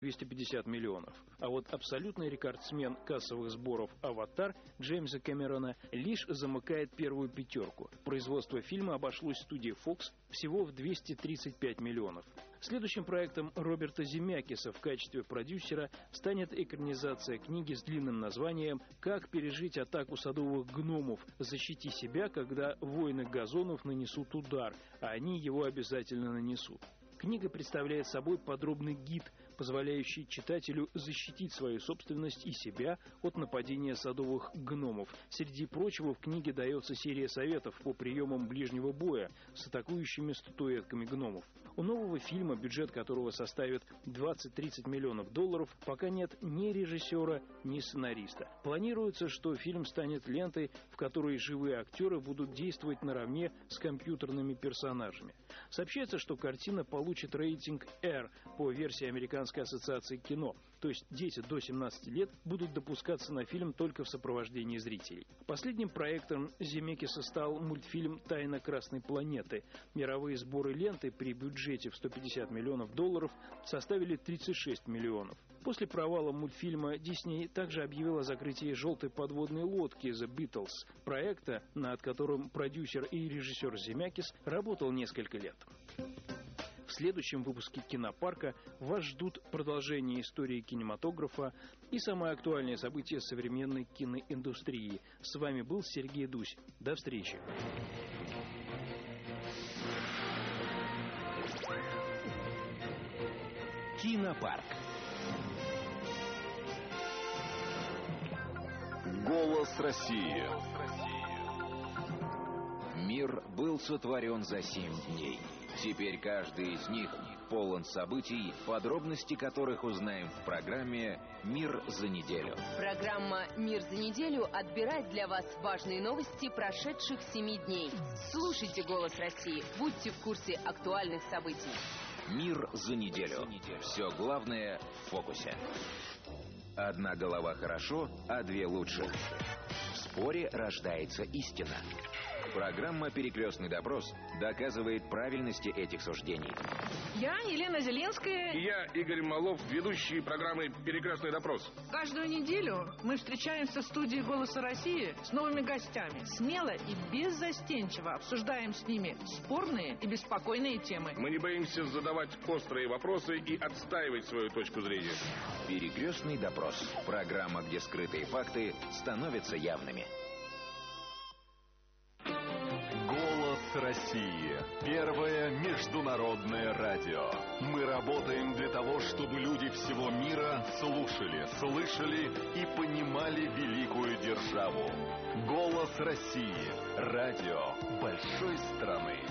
250 миллионов. А вот абсолютный рекордсмен кассовых сборов «Аватар» Джеймса Кэмерона лишь замыкает первую пятерку. Производство фильма обошлось студии Fox всего в 235 миллионов. Следующим проектом Роберта Земекиса в качестве продюсера станет экранизация книги с длинным названием «Как пережить атаку садовых гномов. Защити себя, когда воины газонов нанесут удар, а они его обязательно нанесут». Книга представляет собой подробный гид, позволяющий читателю защитить свою собственность и себя от нападения садовых гномов. Среди прочего в книге дается серия советов по приемам ближнего боя с атакующими статуэтками гномов. У нового фильма, бюджет которого составит 20-30 миллионов долларов, пока нет ни режиссера, ни сценариста. Планируется, что фильм станет лентой, в которой живые актеры будут действовать наравне с компьютерными персонажами. Сообщается, что картина получит рейтинг R по версии Американской ассоциации кино, то есть дети до 17 лет будут допускаться на фильм только в сопровождении зрителей. Последним проектом Земекиса стал мультфильм «Тайна Красной планеты». Мировые сборы ленты при бюджете в 150 миллионов долларов составили 36 миллионов. После провала мультфильма Дисней также объявил о закрытии «Желтой подводной лодки» The Beatles, проекта, над которым продюсер и режиссер Земекис работал несколько лет. В следующем выпуске «Кинопарка» вас ждут продолжение истории кинематографа и самые актуальные события современной киноиндустрии. С вами был Сергей Дусь. До встречи. Кинопарк. Голос России. Мир был сотворен за 7 дней. Теперь каждый из них полон событий, подробности которых узнаем в программе «Мир за неделю». Программа «Мир за неделю» отбирает для вас важные новости прошедших 7 дней. Слушайте «Голос России», будьте в курсе актуальных событий. «Мир за неделю». Все главное в фокусе. Одна голова хорошо, а две лучше. В споре рождается истина. Программа «Перекрестный допрос» доказывает правильности этих суждений. Я Елена Зеленская. И я Игорь Малов, ведущий программы «Перекрестный допрос». Каждую неделю мы встречаемся в студии «Голоса России» с новыми гостями. Смело и беззастенчиво обсуждаем с ними спорные и беспокойные темы. Мы не боимся задавать острые вопросы и отстаивать свою точку зрения. «Перекрестный допрос». Программа, где скрытые факты становятся явными. Голос России. Первое международное радио. Мы работаем для того, чтобы люди всего мира слушали, слышали и понимали великую державу. Голос России. Радио большой страны.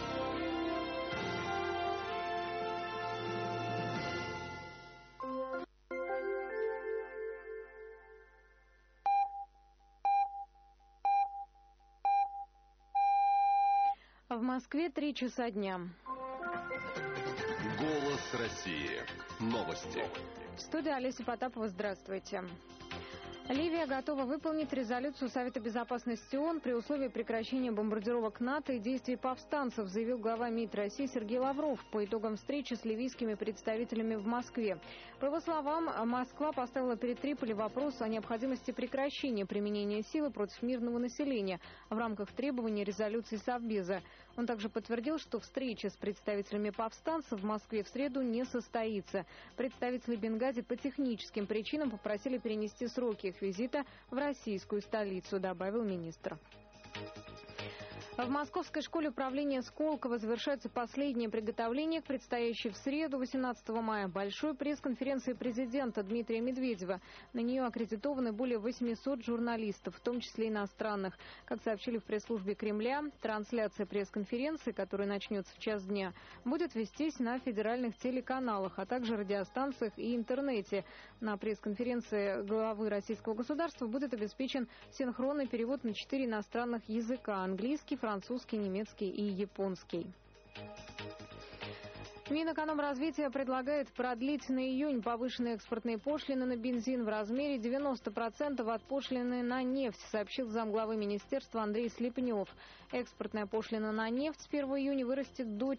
В Москве 3 часа дня. Голос России. Новости. В студии Олеся Потапова. Здравствуйте. Ливия готова выполнить резолюцию Совета безопасности ООН при условии прекращения бомбардировок НАТО и действий повстанцев, заявил глава МИД России Сергей Лавров по итогам встречи с ливийскими представителями в Москве. По его словам, Москва поставила перед Триполи вопрос о необходимости прекращения применения силы против мирного населения в рамках требований резолюции Совбеза. Он также подтвердил, что встреча с представителями повстанцев в Москве в среду не состоится. Представители Бенгази по техническим причинам попросили перенести сроки их визита в российскую столицу, добавил министр. В Московской школе управления Сколково завершаются последние приготовления к предстоящей в среду, 18 мая, большой пресс-конференции президента Дмитрия Медведева. На нее аккредитованы более 800 журналистов, в том числе иностранных. Как сообщили в пресс-службе Кремля, трансляция пресс-конференции, которая начнется в час дня, будет вестись на федеральных телеканалах, а также радиостанциях и интернете. На пресс-конференции главы российского государства будет обеспечен синхронный перевод на 4 иностранных языка – английский, французский, немецкий и японский. Минэкономразвития предлагает продлить на июнь повышенные экспортные пошлины на бензин в размере 90% от пошлины на нефть, сообщил замглавы министерства Андрей Слепнев. Экспортная пошлина на нефть с 1 июня вырастет до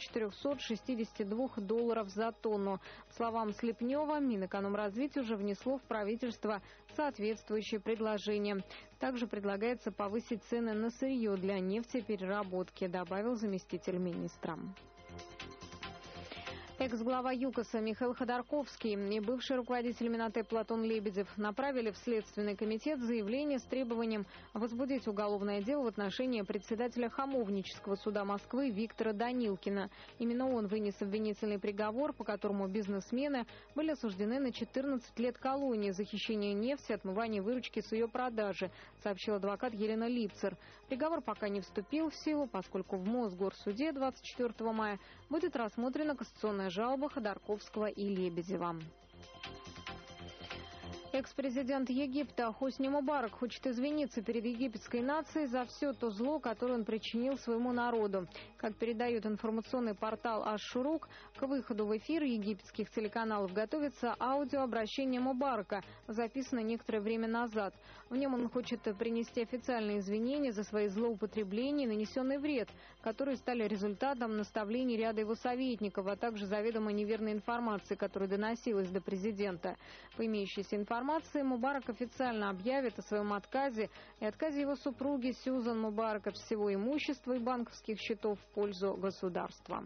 $462 за тонну. По словам Слепнева, Минэкономразвитие уже внесло в правительство соответствующее предложение. Также предлагается повысить цены на сырье для нефтепереработки, добавил заместитель министра. Экс-глава ЮКОСа Михаил Ходорковский и бывший руководитель Минатэ Платон Лебедев направили в Следственный комитет заявление с требованием возбудить уголовное дело в отношении председателя Хамовнического суда Москвы Виктора Данилкина. Именно он вынес обвинительный приговор, по которому бизнесмены были осуждены на 14 лет колонии за хищение нефти, отмывание выручки с ее продажи, сообщил адвокат Елена Липцер. Приговор пока не вступил в силу, поскольку в Мосгорсуде 24 мая будет рассмотрена кассационная жалоба Ходорковского и Лебедева. Экс-президент Египта Хосни Мубарак хочет извиниться перед египетской нацией за все то зло, которое он причинил своему народу. Как передает информационный портал Аш-Шурук, к выходу в эфир египетских телеканалов готовится аудиообращение Мубарака, записанное некоторое время назад. В нем он хочет принести официальные извинения за свои злоупотребления и нанесенный вред, которые стали результатом наставлений ряда его советников, а также заведомо неверной информации, которая доносилась до президента. По имеющейся информации, Мубарак официально объявит о своем отказе и отказе его супруги Сьюзан Мубарак от всего имущества и банковских счетов в пользу государства.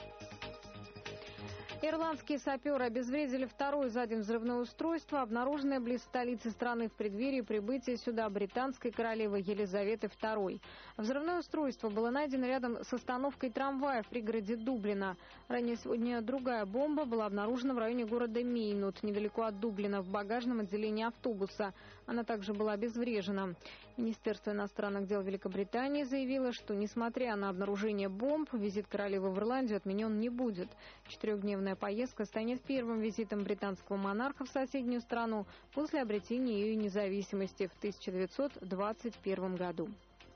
Ирландские саперы обезвредили второе за день взрывное устройство, обнаруженное близ столицы страны в преддверии прибытия сюда британской королевы Елизаветы II. Взрывное устройство было найдено рядом с остановкой трамвая в пригороде Дублина. Ранее сегодня другая бомба была обнаружена в районе города Мейнут, недалеко от Дублина, в багажном отделении автобуса. Она также была обезврежена. Министерство иностранных дел Великобритании заявило, что, несмотря на обнаружение бомб, визит королевы в Ирландию отменен не будет. Четырехдневная поездка станет первым визитом британского монарха в соседнюю страну после обретения ее независимости в 1921 году.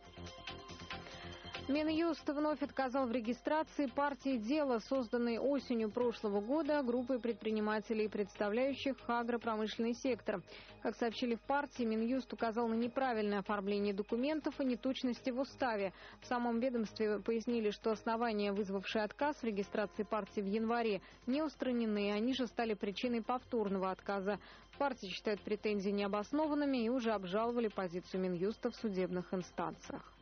Минюст вновь отказал в регистрации партии «Дело», созданной осенью прошлого года группой предпринимателей, представляющих агропромышленный сектор. Как сообщили в партии, Минюст указал на неправильное оформление документов и неточности в уставе. В самом ведомстве пояснили, что основания, вызвавшие отказ в регистрации партии в январе, не устранены, они же стали причиной повторного отказа. В партии считают претензии необоснованными и уже обжаловали позицию Минюста в судебных инстанциях.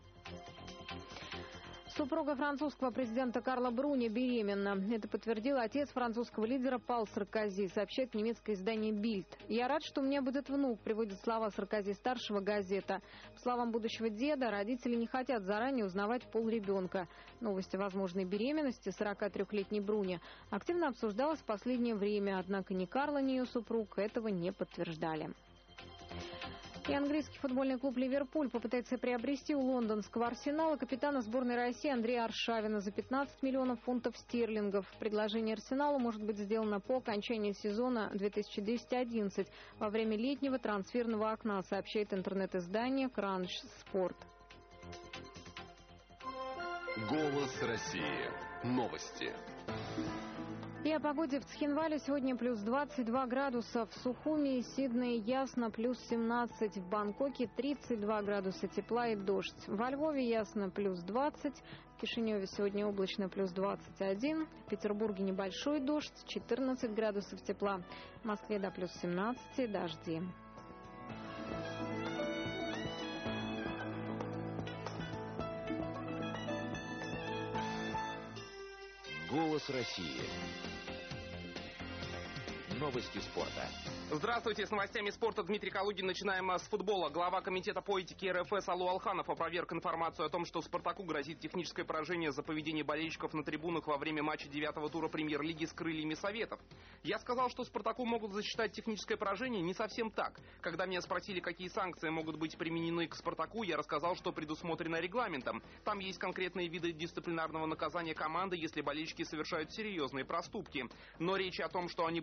Супруга французского президента Карла Бруни беременна. Это подтвердил отец французского лидера Пол Саркози, сообщает немецкое издание «Бильд». «Я рад, что у меня будет внук», приводит слова Саркози-старшего газета. По словам будущего деда, родители не хотят заранее узнавать пол ребенка. Новость о возможной беременности 43-летней Бруни активно обсуждалась в последнее время, однако ни Карла, ни ее супруг этого не подтверждали. И английский футбольный клуб «Ливерпуль» попытается приобрести у лондонского «Арсенала» капитана сборной России Андрея Аршавина за 15 миллионов фунтов стерлингов. Предложение «Арсеналу» может быть сделано по окончании сезона 2010-11 во время летнего трансферного окна, сообщает интернет-издание «Кранч Спорт». Голос России. Новости. И о погоде в Цхинвале сегодня плюс 22 градуса, в Сухуми и Сиднее ясно, плюс 17, в Бангкоке 32 градуса тепла и дождь. Во Львове ясно, плюс 20, в Кишиневе сегодня облачно, плюс 21, в Петербурге небольшой дождь, 14 градусов тепла, в Москве до плюс 17, дожди. Голос России. Новости спорта. Здравствуйте, с новостями спорта Дмитрий Калугин. Начинаем с футбола. Глава комитета по этике РФС Алу Алханов опроверг информацию о том, что «Спартаку» грозит техническое поражение за поведение болельщиков на трибунах во время матча 9-го тура премьер-лиги с крыльями Советов. Я сказал, что «Спартаку» могут засчитать техническое поражение не совсем так. Когда меня спросили, какие санкции могут быть применены к «Спартаку», я рассказал, что предусмотрено регламентом. Там есть конкретные виды дисциплинарного наказания команды, если болельщики совершают серьезные проступки. Но речи о том, что они будут приняты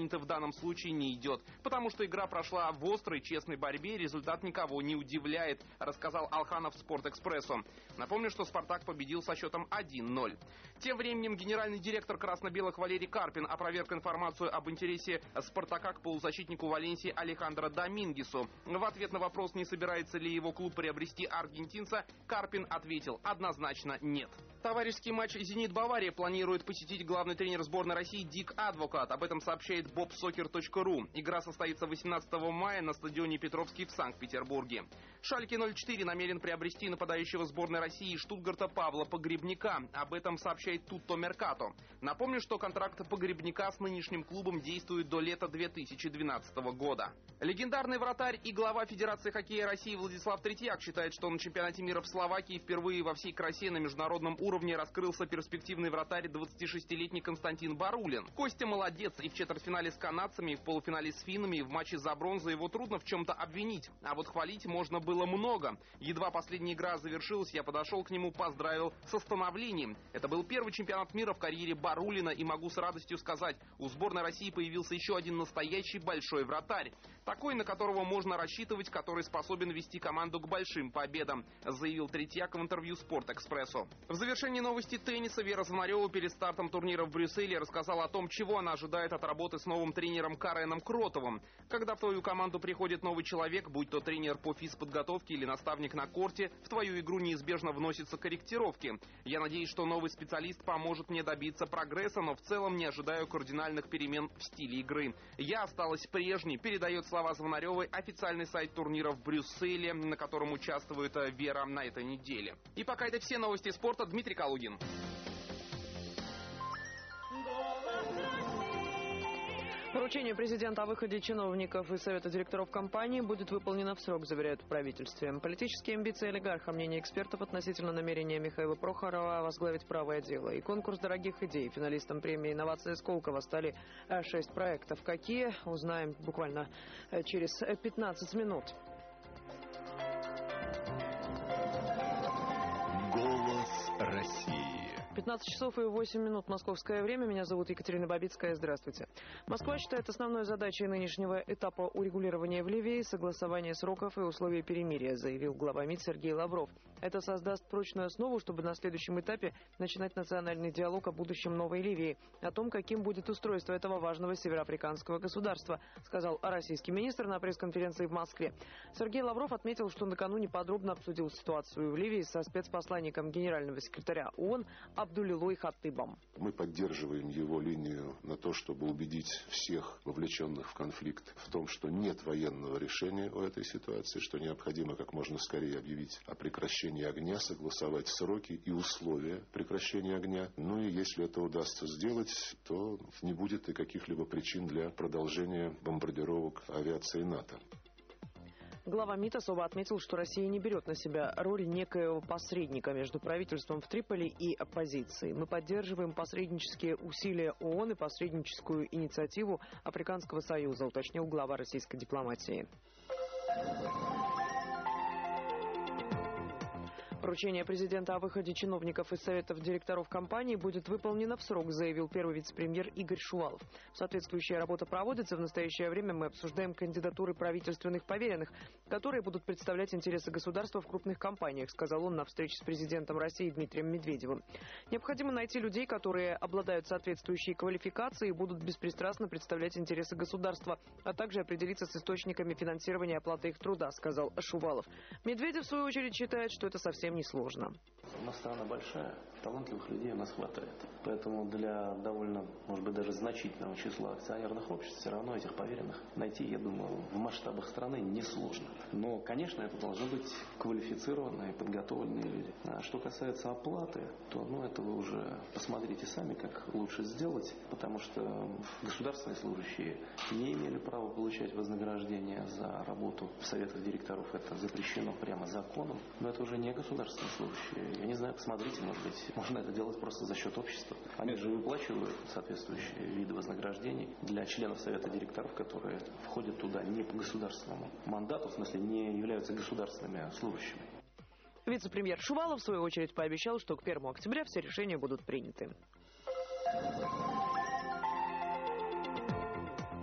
финты в данном случае не идет, потому что игра прошла в острой, честной борьбе, результат никого не удивляет, рассказал Алханов Спортэкспрессу. Напомню, что «Спартак» победил со счетом 1-0. Тем временем генеральный директор красно-белых Валерий Карпин опроверг информацию об интересе «Спартака» к полузащитнику Валенсии Алехандро Домингесу. В ответ на вопрос, не собирается ли его клуб приобрести аргентинца, Карпин ответил: однозначно нет. Товарищеский матч «Зенит-Бавария» планирует посетить главный тренер сборной России Дик Адвокат. Об этом сообщает bobsoccer.ru. Игра состоится 18 мая на стадионе Петровский в Санкт-Петербурге. Шальке 04 намерен приобрести нападающего сборной России из Штутгарта Павла Погребняка. Об этом сообщает Tutto Mercato. Напомню, что контракт Погребняка с нынешним клубом действует до лета 2012 года. Легендарный вратарь и глава Федерации хоккея России Владислав Третьяк считает, что на чемпионате мира в Словакии впервые во всей красе на международном уровне раскрылся перспективный вратарь 26-летний Константин Барулин. Костя молодец, и в четвертьфинале с канадцами, и в полуфинале с финнами, и в матче за бронзу его трудно в чем-то обвинить. А вот хвалить можно было много. Едва последняя игра завершилась, я подошел к нему, поздравил со становлением. Это был первый чемпионат мира в карьере Барулина, и могу с радостью сказать, у сборной России появился еще один настоящий большой вратарь. Такой, на которого можно рассчитывать, который способен вести команду к большим победам, заявил Третьяк в интервью Спортэкспрессу. В завершении новости тенниса Вера Звонарева перед стартом турнира в Брюсселе рассказала о том, чего она ожидает от работы с новым тренером Кареном Кротовым. Когда в твою команду приходит новый человек, будь то тренер по физподготовке или наставник на корте, в твою игру неизбежно вносятся корректировки. Я надеюсь, что новый специалист поможет мне добиться прогресса, но в целом не ожидаю кардинальных перемен в стиле игры. Я осталась прежней, передает слова Звонаревой официальный сайт турнира в Брюсселе, на котором участвует Вера на этой неделе. И пока это все новости спорта. Дмитрий Калугин. Поручение президента о выходе чиновников из Совета директоров компании будет выполнено в срок, заверяют в правительстве. Политические амбиции олигарха, мнение экспертов относительно намерения Михаила Прохорова возглавить правое дело. И конкурс дорогих идей. Финалистом премии «Инновации Сколково» стали 6 проектов. Какие? Узнаем буквально через 15 минут. Голос России. 15 часов и 8 минут московское время. Меня зовут Екатерина Бабицкая. Здравствуйте. Москва считает основной задачей нынешнего этапа урегулирования в Ливии согласование сроков и условий перемирия, заявил глава МИД Сергей Лавров. Это создаст прочную основу, чтобы на следующем этапе начинать национальный диалог о будущем новой Ливии, о том, каким будет устройство этого важного североафриканского государства, сказал российский министр на пресс-конференции в Москве. Сергей Лавров отметил, что накануне подробно обсудил ситуацию в Ливии со спецпосланником генерального секретаря ООН Абдулилой Хаттыбом. Мы поддерживаем его линию на то, чтобы убедить всех вовлеченных в конфликт в том, что нет военного решения у этой ситуации, что необходимо как можно скорее объявить о прекращении огня, согласовать сроки и условия прекращения огня. Ну и если это удастся сделать, то не будет и каких-либо причин для продолжения бомбардировок авиации НАТО. Глава МИД особо отметил, что Россия не берет на себя роль некоего посредника между правительством в Триполи и оппозицией. Мы поддерживаем посреднические усилия ООН и посредническую инициативу Африканского союза, уточнил глава российской дипломатии. Поручение президента о выходе чиновников из советов директоров компании будет выполнено в срок, заявил первый вице-премьер Игорь Шувалов. Соответствующая работа проводится. В настоящее время мы обсуждаем кандидатуры правительственных поверенных, которые будут представлять интересы государства в крупных компаниях, сказал он на встрече с президентом России Дмитрием Медведевым. Необходимо найти людей, которые обладают соответствующей квалификацией и будут беспристрастно представлять интересы государства, а также определиться с источниками финансирования и оплаты их труда, сказал Шувалов. Медведев, в свою очередь, считает, что это совсем несложно. У нас страна большая, талантливых людей у нас хватает. Поэтому для довольно, может быть, даже значительного числа акционерных обществ все равно этих поверенных найти, я думаю, в масштабах страны несложно. Но, конечно, это должны быть квалифицированные, подготовленные люди. А что касается оплаты, то это вы уже посмотрите сами, как лучше сделать, потому что государственные служащие не имели права получать вознаграждение за работу в советах директоров. Это запрещено прямо законом, но это уже не государственные служащие. Я не знаю, посмотрите, может быть, можно это делать просто за счет общества. Они же выплачивают соответствующие виды вознаграждений для членов совета директоров, которые входят туда не по государственному мандату, в смысле не являются государственными служащими. Вице-премьер Шувалов, в свою очередь, пообещал, что к 1 октября все решения будут приняты.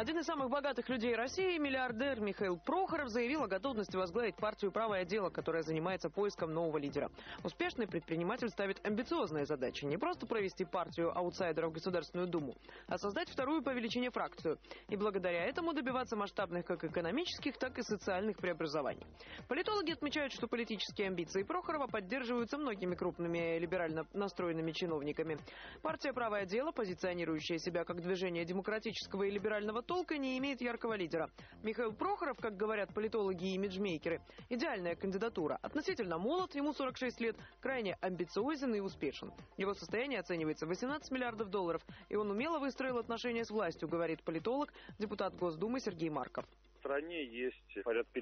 Один из самых богатых людей России, миллиардер Михаил Прохоров, заявил о готовности возглавить партию «Правое дело», которая занимается поиском нового лидера. Успешный предприниматель ставит амбициозные задачи. Не просто провести партию аутсайдеров в Государственную Думу, а создать вторую по величине фракцию. И благодаря этому добиваться масштабных как экономических, так и социальных преобразований. Политологи отмечают, что политические амбиции Прохорова поддерживаются многими крупными либерально настроенными чиновниками. Партия «Правое дело», позиционирующая себя как движение демократического и либерального толка, не имеет яркого лидера. Михаил Прохоров, как говорят политологи и имиджмейкеры, идеальная кандидатура. Относительно молод, ему 46 лет, крайне амбициозен и успешен. Его состояние оценивается в 18 миллиардов долларов, и он умело выстроил отношения с властью, говорит политолог, депутат Госдумы Сергей Марков. В стране есть порядка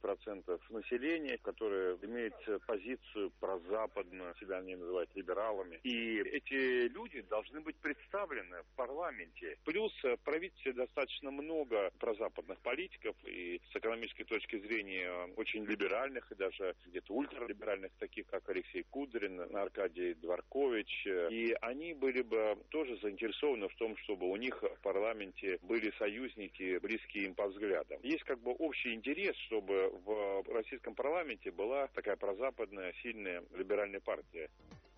50% населения, которые имеют позицию прозападную, себя они называют либералами. И эти люди должны быть представлены в парламенте. Плюс в правительстве достаточно много прозападных политиков и с экономической точки зрения очень либеральных и даже где-то ультралиберальных, таких как Алексей Кудрин, Аркадий Дворкович. И они были бы тоже заинтересованы в том, чтобы у них в парламенте были союзники, близкие им по взглядам. Есть как бы общий интерес, чтобы в российском парламенте была такая прозападная, сильная либеральная партия.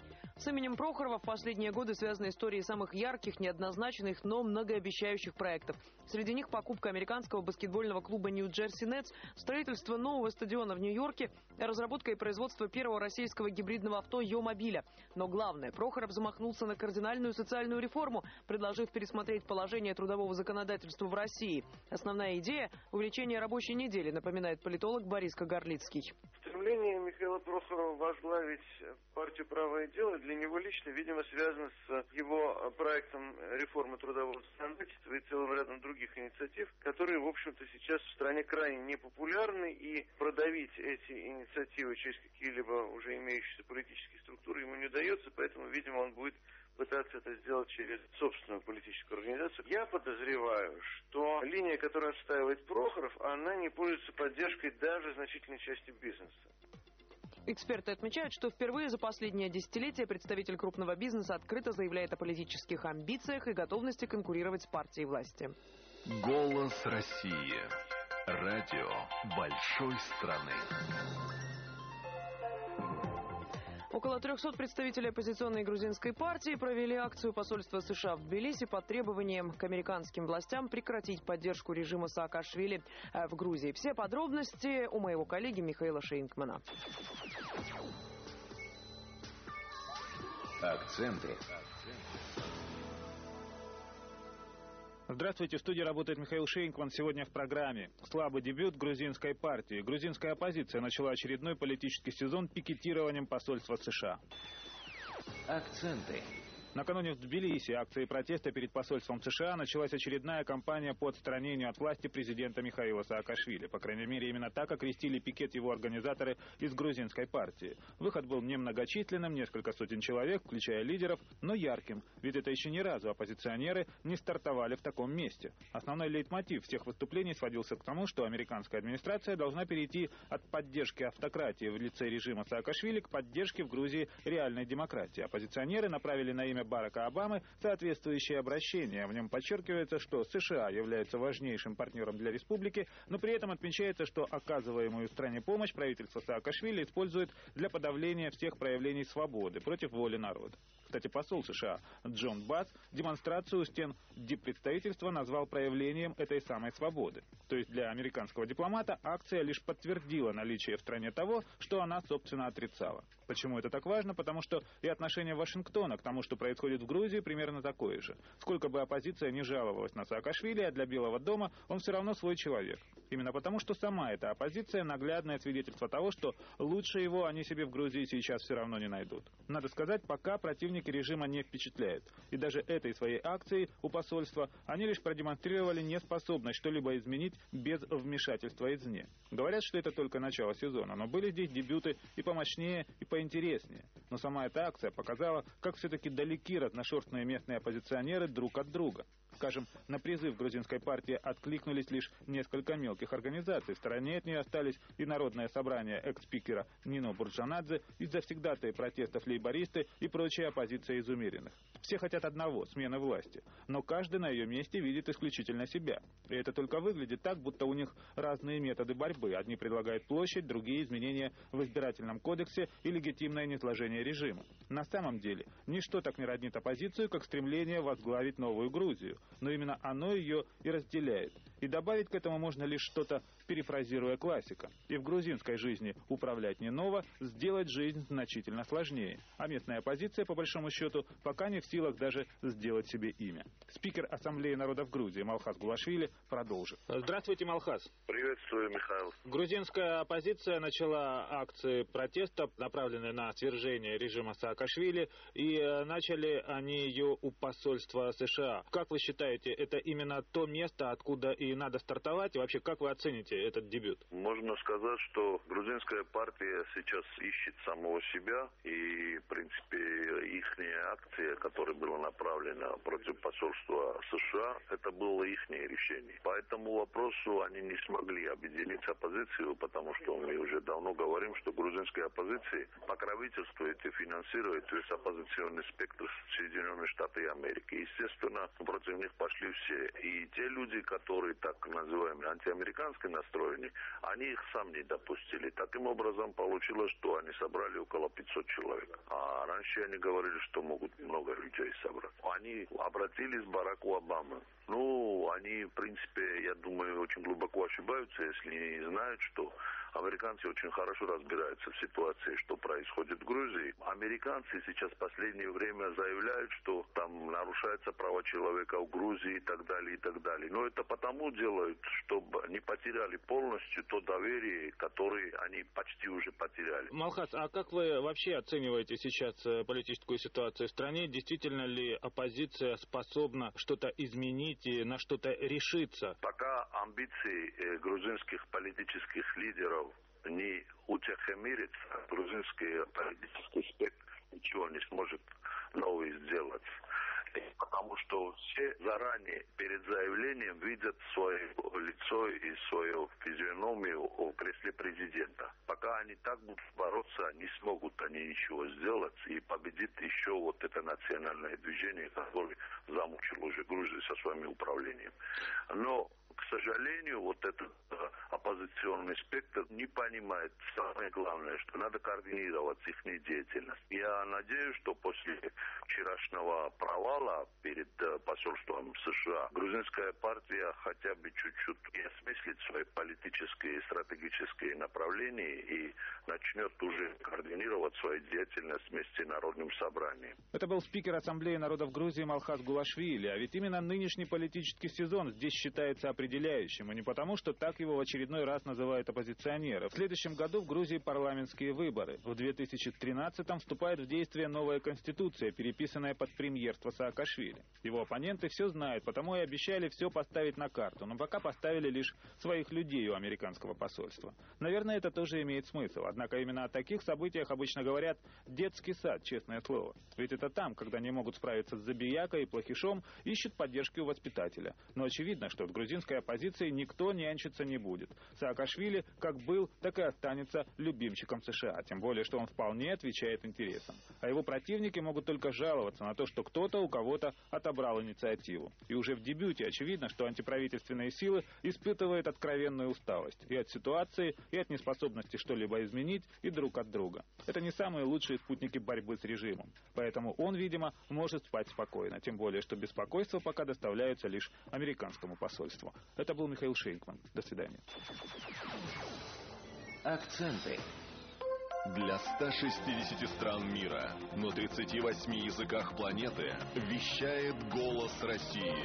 С именем Прохорова в последние годы связаны истории самых ярких, неоднозначных, но многообещающих проектов. Среди них покупка американского баскетбольного клуба Нью-Джерси Нетс, строительство нового стадиона в Нью-Йорке, разработка и производство первого российского гибридного авто «Йо-мобиля». Но главное, Прохоров замахнулся на кардинальную социальную реформу, предложив пересмотреть положение трудового законодательства в России. Основная идея – увеличение рабочей недели, напоминает политолог Борис Кагарлицкий. Стремление Михаила Прохорова возглавить партию «Правое дело» для него лично, видимо, связано с его проектом реформы трудового законодательства и целым рядом других инициатив, которые, в общем-то, сейчас в стране крайне непопулярны, и продавить эти инициативы через какие-либо уже имеющиеся политические структуры ему не удается, поэтому, видимо, он будет пытаться это сделать через собственную политическую организацию. Я подозреваю, что линия, которую отстаивает Прохоров, она не пользуется поддержкой даже значительной части бизнеса. Эксперты отмечают, что впервые за последнее десятилетие представитель крупного бизнеса открыто заявляет о политических амбициях и готовности конкурировать с партией власти. Голос России. Радио большой страны. Около 300 представителей оппозиционной грузинской партии провели акцию посольства США в Тбилиси под требованием к американским властям прекратить поддержку режима Саакашвили в Грузии. Все подробности у моего коллеги Михаила Шейнкмана. Акценты. Здравствуйте, в студии работает Михаил Шейнкман. Сегодня в программе. Слабый дебют грузинской партии. Грузинская оппозиция начала очередной политический сезон пикетированием посольства США. Акценты. Накануне в Тбилиси акцией протеста перед посольством США началась очередная кампания по отстранению от власти президента Михаила Саакашвили. По крайней мере, именно так окрестили пикет его организаторы из грузинской партии. Выход был немногочисленным, несколько сотен человек, включая лидеров, но ярким. Ведь это еще ни разу оппозиционеры не стартовали в таком месте. Основной лейтмотив всех выступлений сводился к тому, что американская администрация должна перейти от поддержки автократии в лице режима Саакашвили к поддержке в Грузии реальной демократии. Оппозиционеры направили на имя Барака Обамы соответствующее обращение. В нем подчеркивается, что США является важнейшим партнером для республики, но при этом отмечается, что оказываемую стране помощь правительство Саакашвили использует для подавления всех проявлений свободы против воли народа. Кстати, посол США Джон Басс демонстрацию у стен диппредставительства назвал проявлением этой самой свободы. То есть для американского дипломата акция лишь подтвердила наличие в стране того, что она, собственно, отрицала. Почему это так важно? Потому что и отношение Вашингтона к тому, что происходит в Грузии, примерно такое же. Сколько бы оппозиция ни жаловалась на Саакашвили, а для Белого дома он все равно свой человек. Именно потому, что сама эта оппозиция наглядное свидетельство того, что лучше его они себе в Грузии сейчас все равно не найдут. Надо сказать, пока противники режима не впечатляют. И даже этой своей акцией у посольства они лишь продемонстрировали неспособность что-либо изменить без вмешательства извне. Говорят, что это только начало сезона, но были здесь дебюты и помощнее, и поинтереснее. Но сама эта акция показала, как все-таки далеки разношерстные местные оппозиционеры друг от друга. Скажем, на призыв грузинской партии откликнулись лишь несколько мелких организаций. В стороне от нее остались и Народное собрание экс-спикера Нино Бурджанадзе, и завсегдатые протестов лейбористы и прочая оппозиция из умеренных. Все хотят одного — смены власти. Но каждый на ее месте видит исключительно себя. И это только выглядит так, будто у них разные методы борьбы. Одни предлагают площадь, другие — изменения в избирательном кодексе и легитимное низложение режима. На самом деле, ничто так не роднит оппозицию, как стремление возглавить новую Грузию. Но именно оно ее и разделяет. И добавить к этому можно лишь что-то, перефразируя классика. И в грузинской жизни управлять не ново, сделать жизнь значительно сложнее. А местная оппозиция, по большому счету, пока не в силах даже сделать себе имя. Спикер Ассамблеи народов Грузии Малхас Гулашвили продолжит. Здравствуйте, Малхас. Приветствую, Михаил. Грузинская оппозиция начала акции протеста, направленные на свержение режима Саакашвили, и начали они ее у посольства США. Как вы считаете, это именно то место, откуда и надо стартовать? И вообще, как вы оцените этот дебют? Можно сказать, что грузинская партия сейчас ищет самого себя, и, в принципе, их акция, которая была направлена против посольства США, это было их решение. По этому вопросу они не смогли объединить оппозицию, потому что мы уже давно говорим, что грузинская оппозиция покровительствует и финансирует весь оппозиционный спектр Соединенных Штатов Америки. Естественно, против них пошли все. И те люди, которые так называемые антиамериканские настроены, они их сам не допустили. Таким образом, получилось, что они собрали около 500 человек. А раньше они говорили, что могут много людей собрать. Они обратились к Бараку Обаме. Они, в принципе, я думаю, очень глубоко ошибаются, если не знают, что американцы очень хорошо разбираются в ситуации, что происходит в Грузии. Американцы сейчас в последнее время заявляют, что там нарушаются права человека в Грузии и так далее, и так далее. Но это потому делают, чтобы не потеряли полностью то доверие, которое они почти уже потеряли. Малхас, а как вы вообще оцениваете сейчас политическую ситуацию в стране? Действительно ли оппозиция способна что-то изменить и на что-то решиться? Пока амбиции грузинских политических лидеров не утихомирится, грузинский политический спектр ничего не сможет новый сделать. Потому что все заранее перед заявлением видят свое лицо и свою физиономию в кресле президента. Пока они так будут бороться, не смогут они ничего сделать, и победит еще вот это национальное движение, которое замучило уже Грузию со своим управлением. Но, к сожалению, вот этот оппозиционный спектр не понимает самое главное, что надо координировать их деятельность. Я надеюсь, что после вчерашнего провала перед посольством США грузинская партия хотя бы чуть-чуть осмыслит свои политические и стратегические направления и начнет уже координировать свою деятельность вместе с Народным собранием. Это был спикер Ассамблеи народов Грузии Малхас Гулашвили. А ведь именно нынешний политический сезон здесь считается определяющим. И не потому, что так его в очередной раз называют оппозиционеры. В следующем году в Грузии парламентские выборы. В 2013-м вступает в действие новая конституция, переписанная под премьерство Саакашвили. Его оппоненты все знают, потому и обещали все поставить на карту. Но пока поставили лишь своих людей у американского посольства. Наверное, это тоже имеет смысл. Однако именно о таких событиях обычно говорят детский сад, честное слово. Ведь это там, когда не могут справиться с забиякой и плохишом, ищут поддержки у воспитателя. Но очевидно, что в грузинской оппозиции никто нянчиться не будет. Саакашвили как был, так и останется любимчиком США. Тем более, что он вполне отвечает интересам. А его противники могут только жаловаться на то, что кто-то у кого-то отобрал инициативу. И уже в дебюте очевидно, что антиправительственные силы испытывают откровенную усталость. И от ситуации, и от неспособности что-либо изменить, и друг от друга. Это не самые лучшие спутники борьбы с режимом. Поэтому он, видимо, может спать спокойно. Тем более, что беспокойство пока доставляется лишь американскому посольству. Это был Михаил Шейкман. До свидания. Акценты. Для 160 стран мира на 38 языках планеты вещает «Голос России».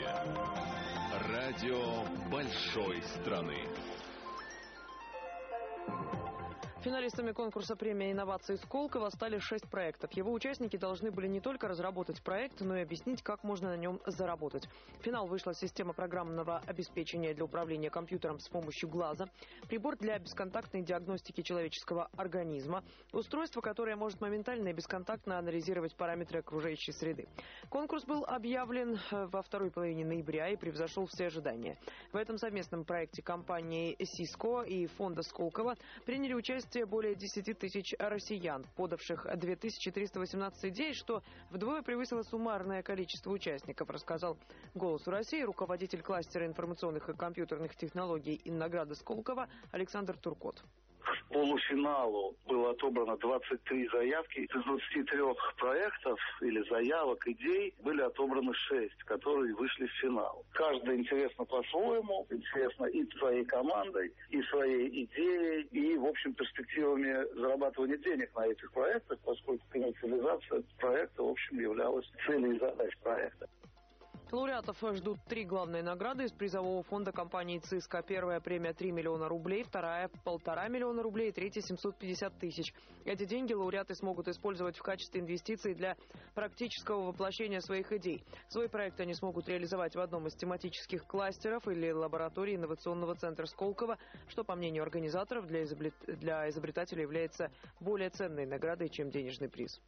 Радио большой страны. Финалистами конкурса премии инноваций Сколково стали 6 проектов. Его участники должны были не только разработать проект, но и объяснить, как можно на нем заработать. В финал вышла система программного обеспечения для управления компьютером с помощью глаза, прибор для бесконтактной диагностики человеческого организма, устройство, которое может моментально и бесконтактно анализировать параметры окружающей среды. Конкурс был объявлен во второй половине ноября и превзошел все ожидания. В этом совместном проекте компании Cisco и фонда Сколково приняли участие более 10 тысяч россиян, подавших 2318 идей, что вдвое превысило суммарное количество участников, рассказал «Голосу России» руководитель кластера информационных и компьютерных технологий Иннограда Сколково Александр Туркот. К полуфиналу было отобрано 23 заявки. Из 23 проектов или заявок, идей были отобраны 6, которые вышли в финал. Каждая интересна по-своему, интересна и своей командой, и своей идеей, и, в общем, перспективами зарабатывания денег на этих проектах, поскольку коммерциализация проекта, в общем, являлась целью и задачей проекта. Лауреатов ждут 3 главные награды из призового фонда компании Cisco. Первая премия 3 миллиона рублей, вторая 1,5 миллиона рублей, третья 750 тысяч. Эти деньги лауреаты смогут использовать в качестве инвестиций для практического воплощения своих идей. Свой проект они смогут реализовать в одном из тематических кластеров или лаборатории инновационного центра Сколково, что, по мнению организаторов, для изобретателя является более ценной наградой, чем денежный приз.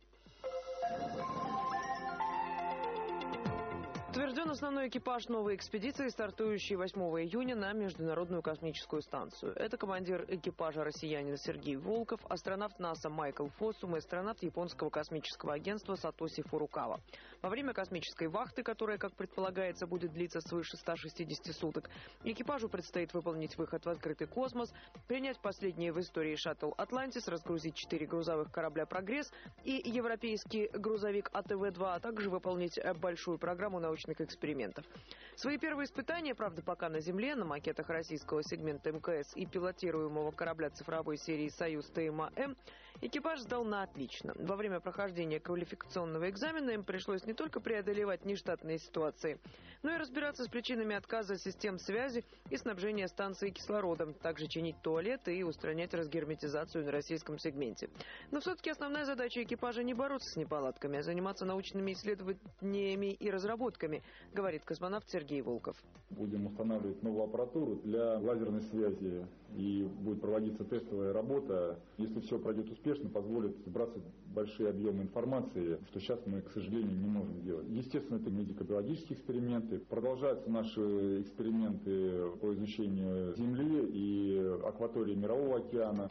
Утвержден основной экипаж новой экспедиции, стартующей 8 июня на Международную космическую станцию. Это командир экипажа россиянин Сергей Волков, астронавт НАСА Майкл Фоссум и астронавт японского космического агентства Сатоси Фурукава. Во время космической вахты, которая, как предполагается, будет длиться свыше 160 суток, экипажу предстоит выполнить выход в открытый космос, принять последний в истории шаттл «Атлантис», разгрузить 4 грузовых корабля «Прогресс» и европейский грузовик АТВ-2, а также выполнить большую программу научных экспериментов. Свои первые испытания, правда, пока на Земле, на макетах российского сегмента МКС и пилотируемого корабля цифровой серии «Союз ТМА-М», экипаж сдал на отлично. Во время прохождения квалификационного экзамена им пришлось не только преодолевать нештатные ситуации, но и разбираться с причинами отказа систем связи и снабжения станции кислородом, также чинить туалеты и устранять разгерметизацию на российском сегменте. Но все-таки основная задача экипажа не бороться с неполадками, а заниматься научными исследованиями и разработками, говорит космонавт Сергей Волков. Будем устанавливать новую аппаратуру для лазерной связи и будет проводиться тестовая работа. Если все пройдет успешно, позволит сбрасывать большие объемы информации, что сейчас мы, к сожалению, не можем делать. Естественно, это медико-биологические эксперименты. Продолжаются наши эксперименты по изучению Земли и акватории Мирового океана.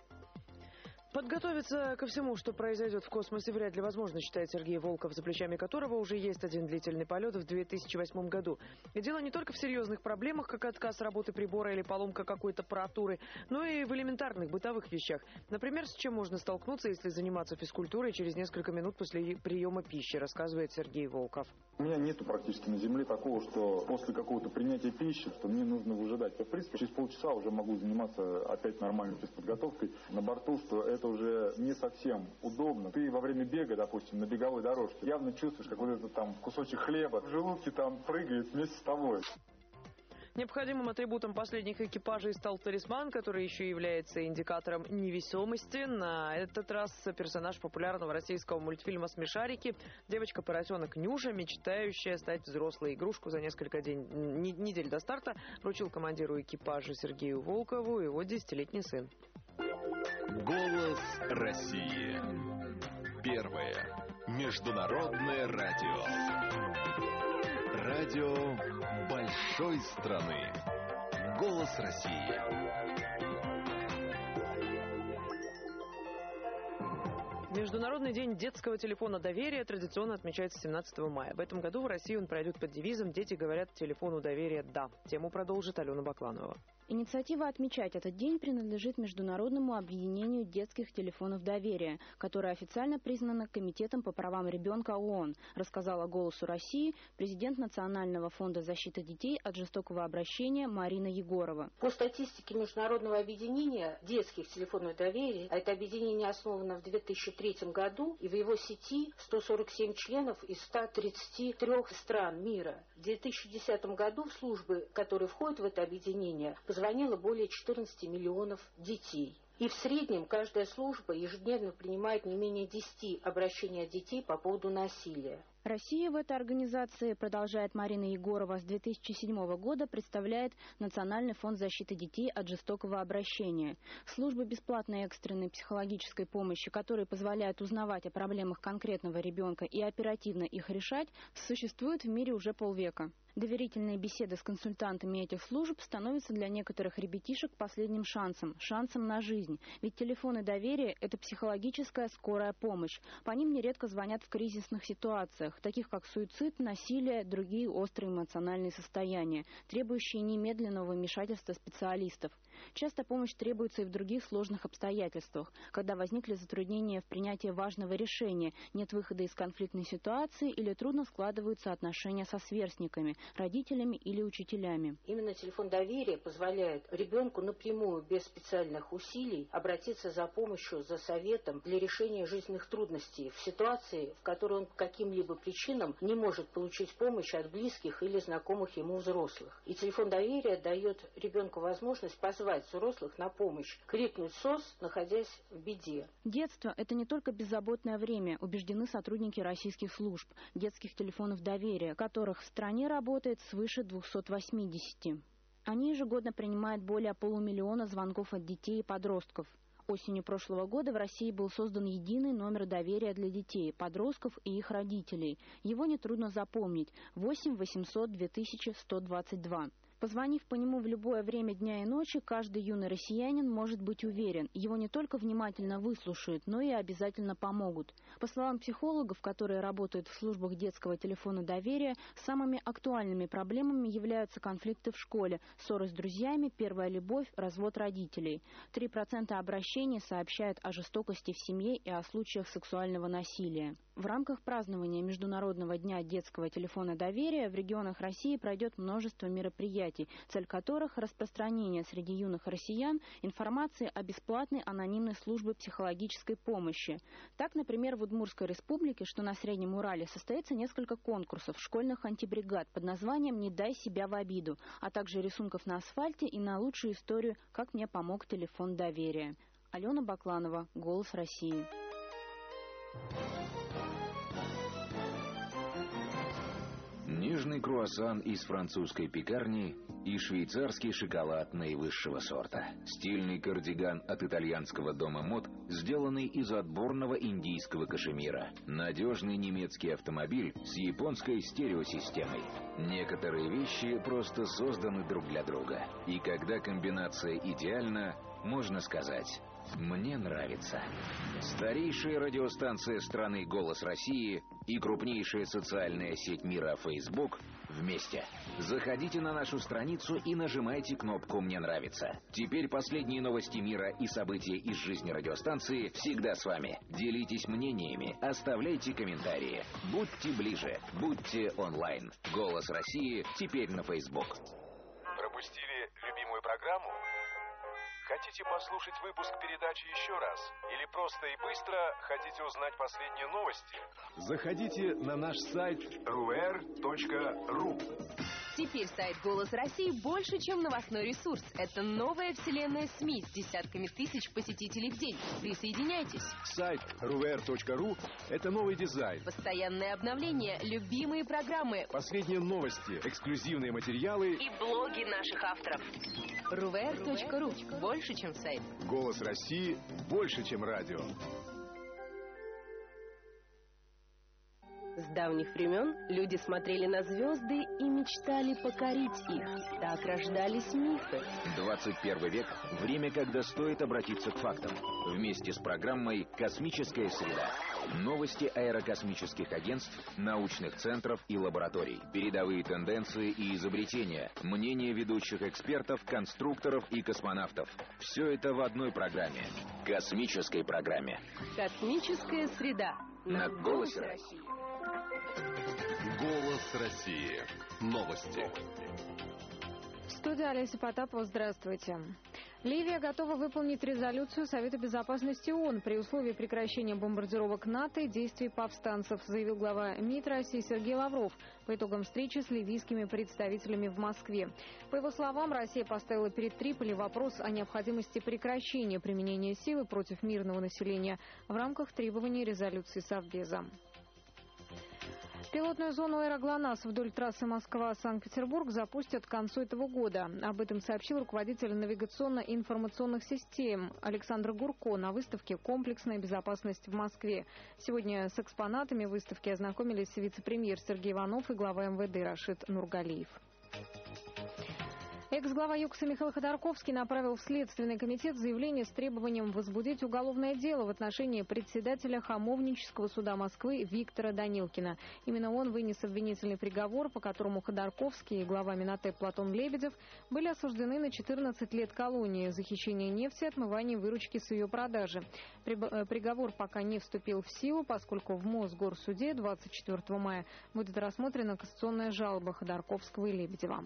Подготовиться ко всему, что произойдет в космосе, вряд ли возможно, считает Сергей Волков, за плечами которого уже есть один длительный полет в 2008 году. И дело не только в серьезных проблемах, как отказ работы прибора или поломка какой-то аппаратуры, но и в элементарных бытовых вещах. Например, с чем можно столкнуться, если заниматься физкультурой через несколько минут после приема пищи, рассказывает Сергей Волков. У меня нету практически на Земле такого, что после какого-то принятия пищи, что мне нужно выжидать. Я, в принципе, через полчаса уже могу заниматься опять нормальной физподготовкой на борту, что это уже не совсем удобно. Ты во время бега, допустим, на беговой дорожке, явно чувствуешь, как вот этот там кусочек хлеба в желудке там прыгает вместе с тобой. Необходимым атрибутом последних экипажей стал талисман, который еще является индикатором невесомости. На этот раз персонаж популярного российского мультфильма «Смешарики», девочка-поросенок Нюша, мечтающая стать взрослой. Игрушку за несколько недель до старта вручил командиру экипажа Сергею Волкову его 10-летний сын. Голос России. Первое. Международное радио. Радио большой страны. Голос России. Международный день детского телефона доверия традиционно отмечается 17 мая. В этом году в России он пройдет под девизом «Дети говорят телефону доверия «да». Тему продолжит Алена Бакланова. Инициатива отмечать этот день принадлежит Международному объединению детских телефонов доверия, которое официально признано Комитетом по правам ребенка ООН, рассказала «Голосу России» президент Национального фонда защиты детей от жестокого обращения Марина Егорова. По статистике Международного объединения детских телефонов доверия, а это объединение основано в 2003 году, и в его сети 147 членов из 133 стран мира. В 2010 году в службы, которые входят в это объединение, позвонило более 14 миллионов детей. И в среднем каждая служба ежедневно принимает не менее 10 обращений от детей по поводу насилия. Россия в этой организации, продолжает Марина Егорова, с 2007 года представляет Национальный фонд защиты детей от жестокого обращения. Службы бесплатной экстренной психологической помощи, которые позволяют узнавать о проблемах конкретного ребенка и оперативно их решать, существуют в мире уже полвека. Доверительные беседы с консультантами этих служб становятся для некоторых ребятишек последним шансом на жизнь. Ведь телефоны доверия – это психологическая скорая помощь. По ним нередко звонят в кризисных ситуациях, таких как суицид, насилие, другие острые эмоциональные состояния, требующие немедленного вмешательства специалистов. Часто помощь требуется и в других сложных обстоятельствах, когда возникли затруднения в принятии важного решения, нет выхода из конфликтной ситуации или трудно складываются отношения со сверстниками, родителями или учителями. Именно телефон доверия позволяет ребенку напрямую, без специальных усилий, обратиться за помощью, за советом для решения жизненных трудностей в ситуации, в которой он по каким-либо причинам не может получить помощь от близких или знакомых ему взрослых. И телефон доверия дает ребенку возможность позвать взрослых на помощь, крикнуть «СОС», находясь в беде. Детство – это не только беззаботное время, убеждены сотрудники российских служб, детских телефонов доверия, которых в стране работает свыше 280. Они ежегодно принимают более 500 000 звонков от детей и подростков. Осенью прошлого года в России был создан единый номер доверия для детей, подростков и их родителей. Его нетрудно запомнить – 8 800 2122. Позвонив по нему в любое время дня и ночи, каждый юный россиянин может быть уверен, его не только внимательно выслушают, но и обязательно помогут. По словам психологов, которые работают в службах детского телефона доверия, самыми актуальными проблемами являются конфликты в школе, ссоры с друзьями, первая любовь, развод родителей. 3% обращений сообщают о жестокости в семье и о случаях сексуального насилия. В рамках празднования Международного дня детского телефона доверия в регионах России пройдет множество мероприятий, цель которых – распространение среди юных россиян информации о бесплатной анонимной службе психологической помощи. Так, например, в Удмуртской республике, что на Среднем Урале, состоится несколько конкурсов школьных антибригад под названием «Не дай себя в обиду», а также рисунков на асфальте и на лучшую историю «Как мне помог телефон доверия». Алена Бакланова, «Голос России». Нежный круассан из французской пекарни и швейцарский шоколад наивысшего сорта. Стильный кардиган от итальянского дома мод, сделанный из отборного индийского кашемира. Надежный немецкий автомобиль с японской стереосистемой. Некоторые вещи просто созданы друг для друга. И когда комбинация идеальна, можно сказать: «Мне нравится». Старейшая радиостанция страны «Голос России» и крупнейшая социальная сеть мира Facebook вместе. Заходите на нашу страницу и нажимайте кнопку «Мне нравится». Теперь последние новости мира и события из жизни радиостанции всегда с вами. Делитесь мнениями, оставляйте комментарии. Будьте ближе, будьте онлайн. «Голос России» теперь на Facebook. Пропустили любимую программу? Хотите послушать выпуск передачи еще раз? Или просто и быстро хотите узнать последние новости? Заходите на наш сайт ruer.ru. Теперь сайт «Голос России» больше, чем новостной ресурс. Это новая вселенная СМИ с десятками тысяч посетителей в день. Присоединяйтесь. Сайт ruer.ru – это новый дизайн. Постоянное обновление, любимые программы. Последние новости, эксклюзивные материалы и блоги наших авторов. ruer.ru – больше, чем сайт. «Голос России» больше, чем радио. С давних времен люди смотрели на звезды и мечтали покорить их. Так рождались мифы. 21 век – время, когда стоит обратиться к фактам. Вместе с программой «Космическая среда». Новости аэрокосмических агентств, научных центров и лабораторий. Передовые тенденции и изобретения. Мнения ведущих экспертов, конструкторов и космонавтов. Все это в одной программе. Космической программе. «Космическая среда». На «Голосе России». «Голос России». Новости. Студия Олеся Потапова. Здравствуйте. Ливия готова выполнить резолюцию Совета Безопасности ООН при условии прекращения бомбардировок НАТО и действий повстанцев, заявил глава МИД России Сергей Лавров по итогам встречи с ливийскими представителями в Москве. По его словам, Россия поставила перед Триполи вопрос о необходимости прекращения применения силы против мирного населения в рамках требований резолюции Совбеза. Пилотную зону «Аэроглонасс» вдоль трассы Москва-Санкт-Петербург запустят к концу этого года. Об этом сообщил руководитель навигационно-информационных систем Александр Гурко на выставке «Комплексная безопасность в Москве». Сегодня с экспонатами выставки ознакомились вице-премьер Сергей Иванов и глава МВД Рашид Нургалиев. Экс-глава ЮКСа Михаил Ходорковский направил в Следственный комитет заявление с требованием возбудить уголовное дело в отношении председателя Хамовнического суда Москвы Виктора Данилкина. Именно он вынес обвинительный приговор, по которому Ходорковский и глава Минотеп Платон Лебедев были осуждены на 14 лет колонии за хищение нефти и отмывание выручки с ее продажи. Приговор пока не вступил в силу, поскольку в Мосгорсуде 24 мая будет рассмотрена кассационная жалоба Ходорковского и Лебедева.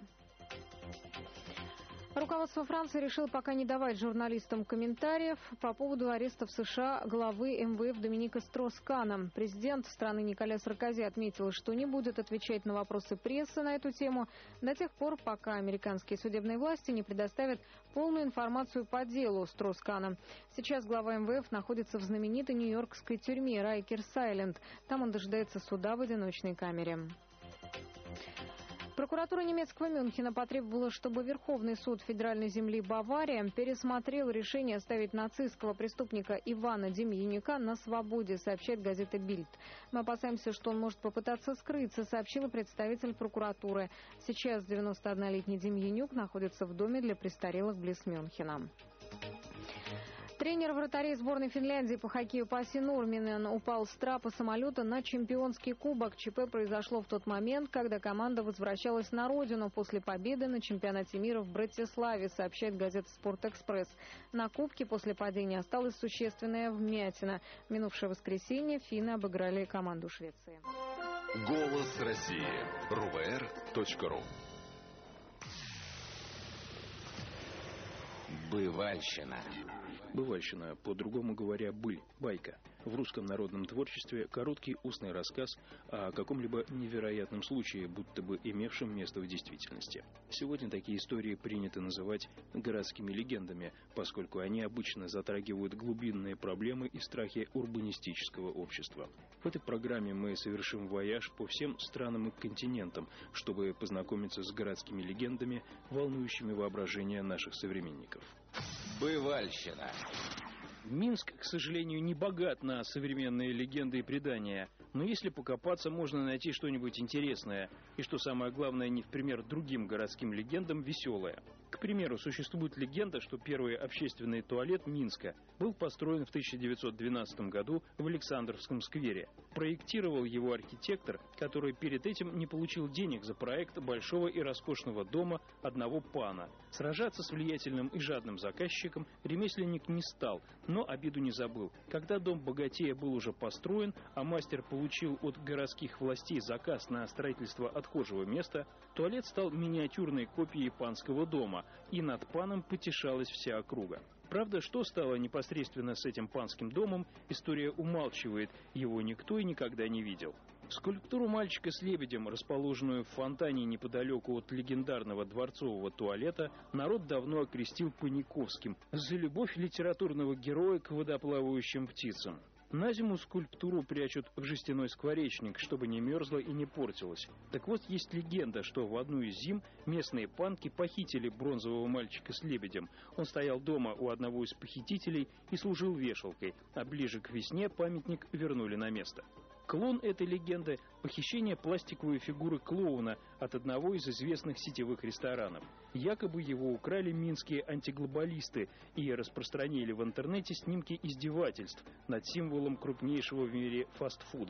Руководство Франции решило пока не давать журналистам комментариев по поводу ареста в США главы МВФ Доминика Строс-Кана. Президент страны Николя Саркози отметил, что не будет отвечать на вопросы прессы на эту тему до тех пор, пока американские судебные власти не предоставят полную информацию по делу Строс-Кана. Сейчас глава МВФ находится в знаменитой нью-йоркской тюрьме Райкерс-Айленд. Там он дожидается суда в одиночной камере. Прокуратура немецкого Мюнхена потребовала, чтобы Верховный суд федеральной земли Бавария пересмотрел решение оставить нацистского преступника Ивана Демьянюка на свободе, сообщает газета «Бильд». Мы опасаемся, что он может попытаться скрыться, сообщила представитель прокуратуры. Сейчас 91-летний Демьянюк находится в доме для престарелых близ Мюнхена. Тренер вратарей сборной Финляндии по хоккею Паси Нурминен упал с трапа самолета на чемпионский кубок. ЧП произошло в тот момент, когда команда возвращалась на родину после победы на чемпионате мира в Братиславе, сообщает газета «Спортэкспресс». На кубке после падения осталась существенная вмятина. В минувшее воскресенье финны обыграли команду Швеции. Голос России. РУВР.ру. Бывальщина. Бывальщина, по-другому говоря, быль, байка. В русском народном творчестве короткий устный рассказ о каком-либо невероятном случае, будто бы имевшем место в действительности. Сегодня такие истории принято называть городскими легендами, поскольку они обычно затрагивают глубинные проблемы и страхи урбанистического общества. В этой программе мы совершим вояж по всем странам и континентам, чтобы познакомиться с городскими легендами, волнующими воображение наших современников. Бывальщина. Минск, к сожалению, не богат на современные легенды и предания. Но если покопаться, можно найти что-нибудь интересное. И что самое главное, не в пример другим городским легендам, веселое. К примеру, существует легенда, что первый общественный туалет Минска был построен в 1912 году в Александровском сквере. Проектировал его архитектор, который перед этим не получил денег за проект большого и роскошного дома одного пана. Сражаться с влиятельным и жадным заказчиком ремесленник не стал, но обиду не забыл. Когда дом богатея был уже построен, а мастер получил от городских властей заказ на строительство отхожего места, туалет стал миниатюрной копией панского дома, и над паном потешалась вся округа. Правда, что стало непосредственно с этим панским домом, история умалчивает, его никто и никогда не видел. Скульптуру мальчика с лебедем, расположенную в фонтане неподалеку от легендарного дворцового туалета, народ давно окрестил Паниковским за любовь литературного героя к водоплавающим птицам. На зиму скульптуру прячут в жестяной скворечник, чтобы не мерзла и не портилась. Так вот, есть легенда, что в одну из зим местные панки похитили бронзового мальчика с лебедем. Он стоял дома у одного из похитителей и служил вешалкой, а ближе к весне памятник вернули на место. Клон этой легенды – похищение пластиковой фигуры клоуна от одного из известных сетевых ресторанов. Якобы его украли минские антиглобалисты и распространили в интернете снимки издевательств над символом крупнейшего в мире фастфуда.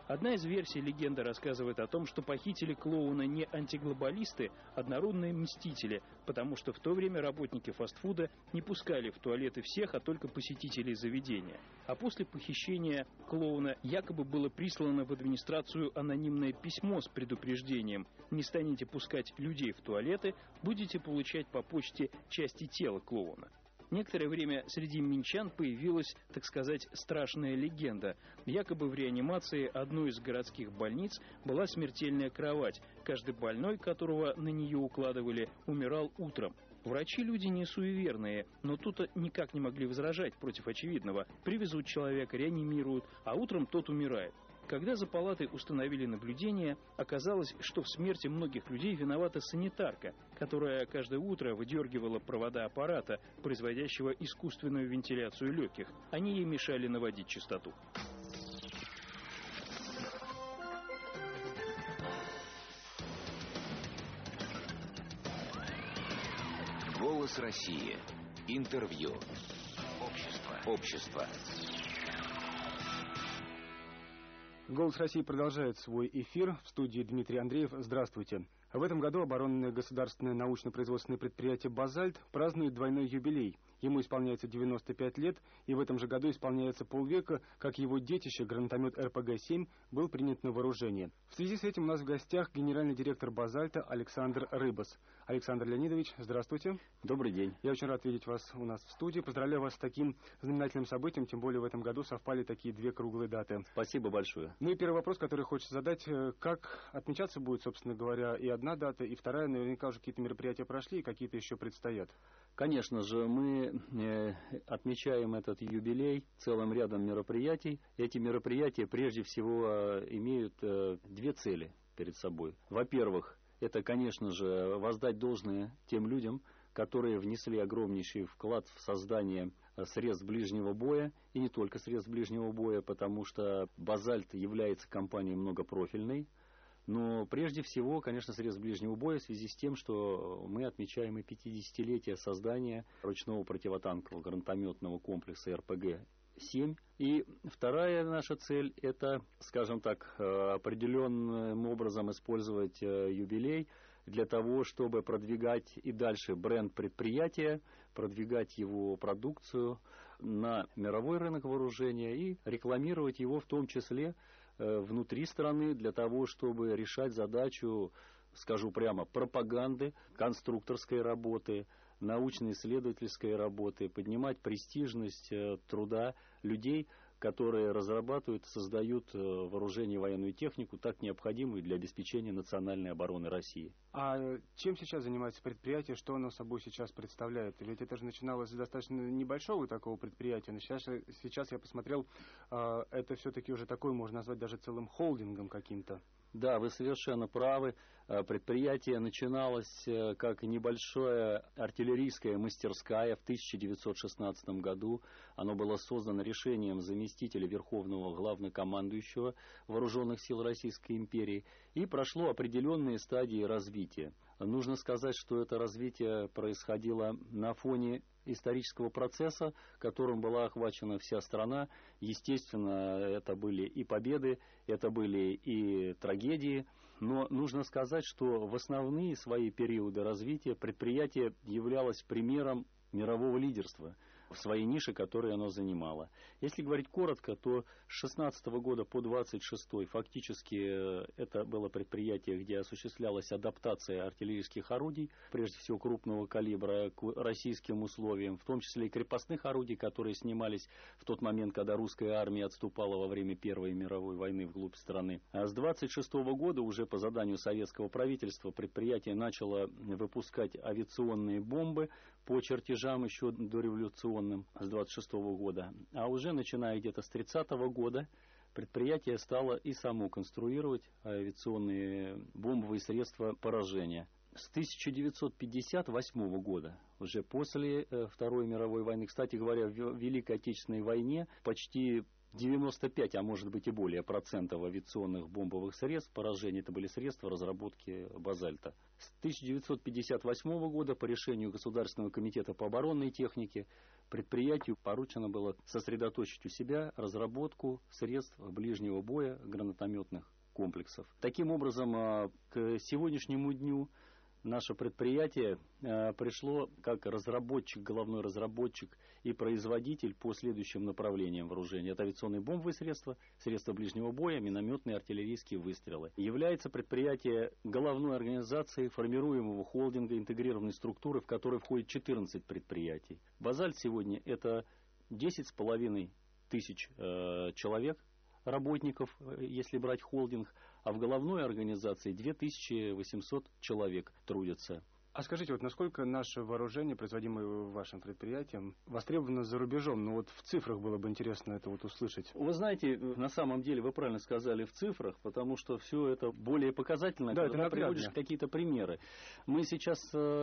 Одна из версий легенды рассказывает о том, что похитили клоуна не антиглобалисты, а однородные мстители, потому что в то время работники фастфуда не пускали в туалеты всех, а только посетителей заведения. А после похищения клоуна якобы было прислано в администрацию анонимное письмо с предупреждением: не станете пускать людей в туалеты, будете получать по почте части тела клоуна. Некоторое время среди минчан появилась, так сказать, страшная легенда. Якобы в реанимации одной из городских больниц была смертельная кровать. Каждый больной, которого на нее укладывали, умирал утром. Врачи люди не суеверные, но тут никак не могли возражать против очевидного. Привезут человека, реанимируют, а утром тот умирает. Когда за палатой установили наблюдение, оказалось, что в смерти многих людей виновата санитарка, которая каждое утро выдергивала провода аппарата, производящего искусственную вентиляцию легких. Они ей мешали наводить чистоту. Голос России. Интервью. Общество. «Голос России» продолжает свой эфир. В студии Дмитрий Андреев. Здравствуйте. В этом году оборонное государственное научно-производственное предприятие «Базальт» празднует двойной юбилей. Ему исполняется 95 лет, и в этом же году исполняется полвека, как его детище, гранатомет РПГ-7, был принят на вооружение. В связи с этим у нас в гостях генеральный директор «Базальта» Александр Рыбас. Александр Леонидович, здравствуйте. Добрый день. Я очень рад видеть вас у нас в студии. Поздравляю вас с таким знаменательным событием, тем более в этом году совпали такие две круглые даты. Спасибо большое. Ну и первый вопрос, который хочется задать: как отмечаться будет, собственно говоря, и одна дата, и вторая? Наверняка уже какие-то мероприятия прошли, и какие-то еще предстоят. Конечно же, мы отмечаем этот юбилей целым рядом мероприятий. Эти мероприятия прежде всего имеют две цели перед собой. Во-первых, это, конечно же, воздать должное тем людям, которые внесли огромнейший вклад в создание средств ближнего боя, и не только средств ближнего боя, потому что «Базальт» является компанией многопрофильной. Но прежде всего, конечно, средств ближнего боя в связи с тем, что мы отмечаем и 50-летие создания ручного противотанкового гранатометного комплекса РПГ-7. И вторая наша цель – это, скажем так, определенным образом использовать юбилей для того, чтобы продвигать и дальше бренд предприятия, продвигать его продукцию на мировой рынок вооружения и рекламировать его в том числе внутри страны для того, чтобы решать задачу, скажу прямо, пропаганды, конструкторской работы, научно-исследовательской работы, поднимать престижность труда людей, которые разрабатывают, создают вооружение и военную технику, так необходимую для обеспечения национальной обороны России. А чем сейчас занимается предприятие, что оно собой сейчас представляет? Ведь это же начиналось с достаточно небольшого такого предприятия, но сейчас я посмотрел, это все-таки уже такое, можно назвать даже целым холдингом каким-то. Да, вы совершенно правы. Предприятие начиналось как небольшая артиллерийская мастерская в 1916 году. Оно было создано решением заместителя Верховного Главнокомандующего Вооруженных сил Российской империи и прошло определенные стадии развития. Нужно сказать, что это развитие происходило на фоне исторического процесса, которым была охвачена вся страна. Естественно, это были и победы, это были и трагедии. Но нужно сказать, что в основные свои периоды развития предприятие являлось примером мирового лидерства в своей нише, которую оно занимало. Если говорить коротко, то с 16 года по 26 фактически это было предприятие, где осуществлялась адаптация артиллерийских орудий, прежде всего крупного калибра, к российским условиям, в том числе и крепостных орудий, которые снимались в тот момент, когда русская армия отступала во время Первой мировой войны вглубь страны. А с 26 года уже по заданию советского правительства предприятие начало выпускать авиационные бомбы по чертежам еще дореволюционным с 26 года. А уже начиная где-то с 30 года предприятие стало и само конструировать авиационные бомбовые средства поражения. С 1958 года, уже после Второй мировой войны, кстати говоря, в Великой Отечественной войне почти 95, а может быть и более процентов авиационных бомбовых средств поражения это были средства разработки «Базальта». С 1958 года по решению Государственного комитета по оборонной технике предприятию поручено было сосредоточить у себя разработку средств ближнего боя гранатометных комплексов. Таким образом, к сегодняшнему дню наше предприятие пришло как разработчик, головной разработчик и производитель по следующим направлениям вооружения. Это авиационные бомбовые средства, средства ближнего боя, минометные, артиллерийские выстрелы. Является предприятие головной организацией формируемого холдинга интегрированной структуры, в которой входит 14 предприятий. «Базальт» сегодня это 10,5 тысяч человек, работников, если брать холдинг, а в головной организации 2800 человек трудятся. А скажите, вот насколько наше вооружение, производимое вашим предприятием, востребовано за рубежом? Ну вот в цифрах было бы интересно это вот услышать. Вы знаете, на самом деле вы правильно сказали в цифрах, потому что все это более показательно, да, когда приводишь какие-то примеры. Мы сейчас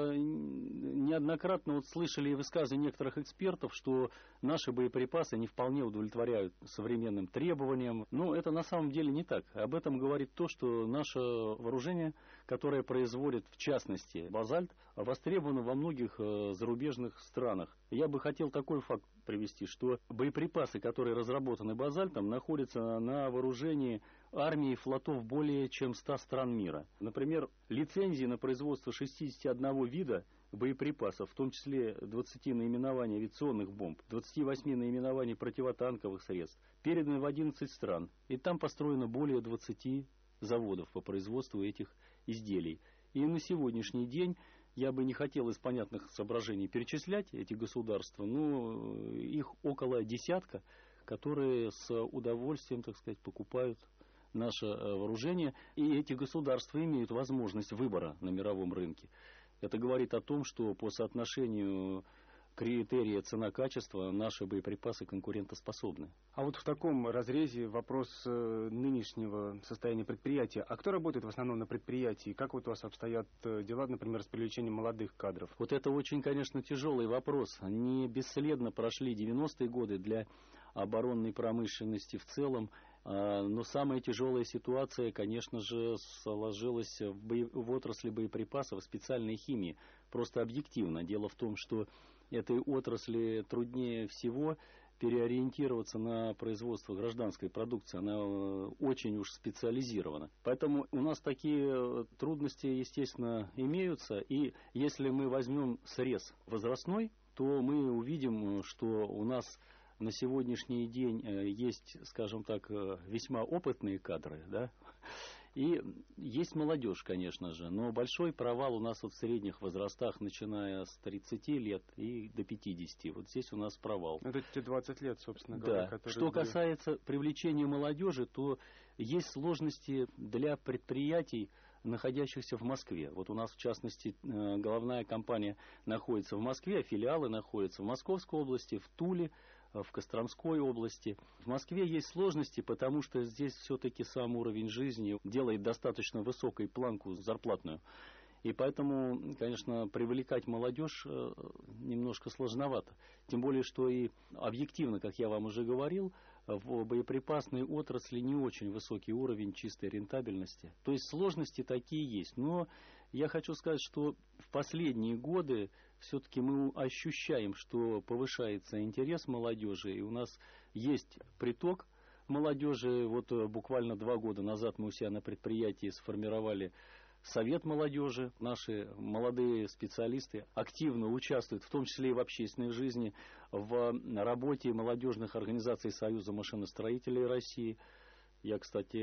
неоднократно вот слышали высказывания некоторых экспертов, что наши боеприпасы не вполне удовлетворяют современным требованиям. Но это на самом деле не так. Об этом говорит то, что наше вооружение, которое производит в частности «Базальт», востребовано во многих зарубежных странах. Я бы хотел такой факт привести, что боеприпасы, которые разработаны «Базальтом», находятся на вооружении армии и флотов более чем 100 стран мира. Например, лицензии на производство 61 вида боеприпасов, в том числе 20 наименований авиационных бомб, 28 наименований противотанковых средств, переданы в 11 стран. И там построено более 20 заводов по производству этих изделий. И на сегодняшний день я бы не хотел из понятных соображений перечислять эти государства, но их около десятка, которые с удовольствием, так сказать, покупают наше вооружение. И эти государства имеют возможность выбора на мировом рынке. Это говорит о том, что по соотношению критерия цена-качество наши боеприпасы конкурентоспособны. А вот в таком разрезе вопрос нынешнего состояния предприятия. А кто работает в основном на предприятии? Как вот у вас обстоят дела, например, с привлечением молодых кадров? Вот это очень, конечно, тяжелый вопрос. Они бесследно прошли 90-е годы для оборонной промышленности в целом. Но самая тяжелая ситуация, конечно же, сложилась в отрасли боеприпасов, специальной химии. Просто объективно. Дело в том, что этой отрасли труднее всего переориентироваться на производство гражданской продукции. Она очень уж специализирована. Поэтому у нас такие трудности, естественно, имеются. И если мы возьмем срез возрастной, то мы увидим, что у нас на сегодняшний день есть, скажем так, весьма опытные кадры, да, и есть молодежь, конечно же, но большой провал у нас вот в средних возрастах, начиная с 30 лет и до 50. Вот здесь у нас провал. Это те 20 лет, собственно говоря. Да. Что касается привлечения молодежи, то есть сложности для предприятий, находящихся в Москве. Вот у нас, в частности, головная компания находится в Москве, а филиалы находятся в Московской области, в Туле, в Костромской области. В Москве есть сложности, потому что здесь все-таки сам уровень жизни делает достаточно высокой планку зарплатную. И поэтому, конечно, привлекать молодежь немножко сложновато. Тем более, что и объективно, как я вам уже говорил, в боеприпасной отрасли не очень высокий уровень чистой рентабельности. То есть сложности такие есть. Но я хочу сказать, что в последние годы все-таки мы ощущаем, что повышается интерес молодежи, и у нас есть приток молодежи. Вот буквально 2 года назад мы у себя на предприятии сформировали Совет молодежи. Наши молодые специалисты активно участвуют, в том числе и в общественной жизни, в работе молодежных организаций Союза машиностроителей России. Я, кстати,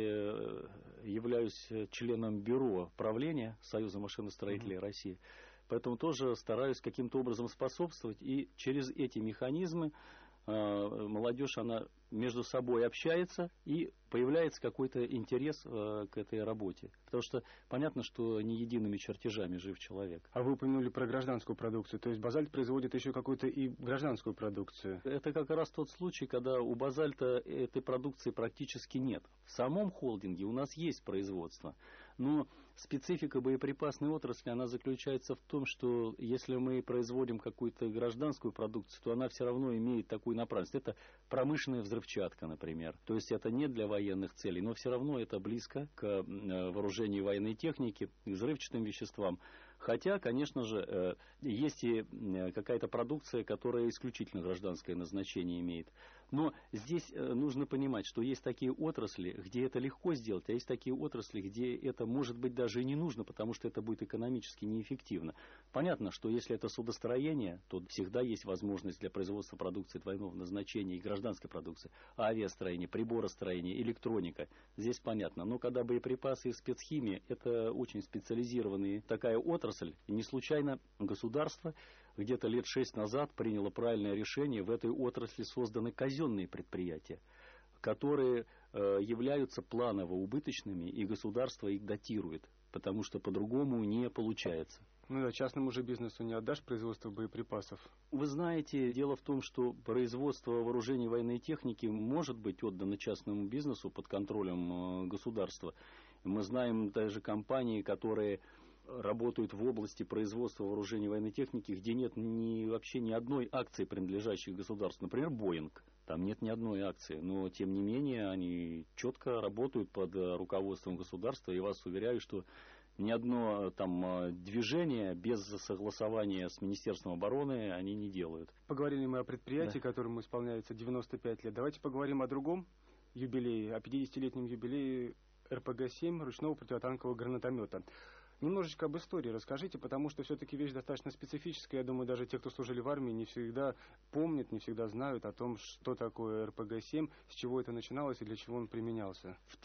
являюсь членом бюро правления Союза машиностроителей России. Поэтому тоже стараюсь каким-то образом способствовать. И через эти механизмы молодежь, она между собой общается, и появляется какой-то интерес к этой работе. Потому что понятно, что не едиными чертежами жив человек. А вы упомянули про гражданскую продукцию. То есть «Базальт» производит еще какую-то и гражданскую продукцию? Это как раз тот случай, когда у «Базальта» этой продукции практически нет. В самом холдинге у нас есть производство. Но специфика боеприпасной отрасли, она заключается в том, что если мы производим какую-то гражданскую продукцию, то она все равно имеет такую направленность. Это промышленная взрывчатка, например. То есть это не для военных целей, но все равно это близко к вооружению военной техники, к взрывчатым веществам. Хотя, конечно же, есть и какая-то продукция, которая исключительно гражданское назначение имеет. Но здесь нужно понимать, что есть такие отрасли, где это легко сделать, а есть такие отрасли, где это, может быть, даже и не нужно, потому что это будет экономически неэффективно. Понятно, что если это судостроение, то всегда есть возможность для производства продукции двойного назначения и гражданской продукции. Авиастроение, приборостроение, электроника. Здесь понятно. Но когда боеприпасы и спецхимия, это очень специализированная такая отрасль. И не случайно государство где-то лет 6 назад приняло правильное решение. В этой отрасли созданы казенные предприятия, которые являются планово убыточными, и государство их датирует, потому что по-другому не получается. Ну да, частному же бизнесу не отдашь производство боеприпасов. Вы знаете, дело в том, что производство вооружений и военной техники может быть отдано частному бизнесу под контролем государства. Мы знаем даже компании, которые работают в области производства вооружений и военной техники, где нет вообще ни одной акции, принадлежащей государству. Например, Боинг. Там нет ни одной акции. Но, тем не менее, они четко работают под руководством государства. И вас уверяю, что ни одно там движение без согласования с Министерством обороны они не делают. Поговорили мы о предприятии, которому исполняется 95 лет. Давайте поговорим о другом юбилее, о 50-летнем юбилее РПГ-7 ручного противотанкового гранатомета. Немножечко об истории расскажите, потому что все-таки вещь достаточно специфическая. Я думаю, даже те, кто служили в армии, не всегда помнят, не всегда знают о том, что такое РПГ-7, с чего это начиналось и для чего он применялся. В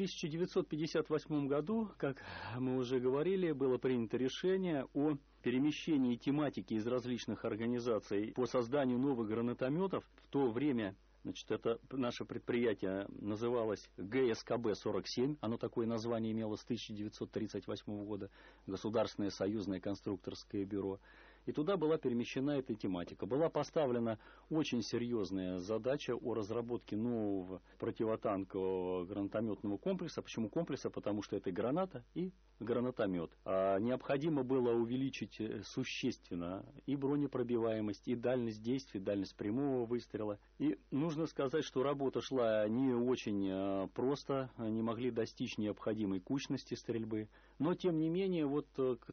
1958 году, как мы уже говорили, было принято решение о перемещении тематики из различных организаций по созданию новых гранатометов. В то время, значит, это наше предприятие называлось ГСКБ-47. Оно такое название имело с 1938 года. Государственное союзное конструкторское бюро. И туда была перемещена эта тематика. Была поставлена очень серьезная задача о разработке нового противотанкового гранатометного комплекса. Почему комплекса? Потому что это граната и гранатомет. А необходимо было увеличить существенно и бронепробиваемость, и дальность действия, дальность прямого выстрела. И нужно сказать, что работа шла не очень просто, не могли достичь необходимой кучности стрельбы. Но, тем не менее, вот к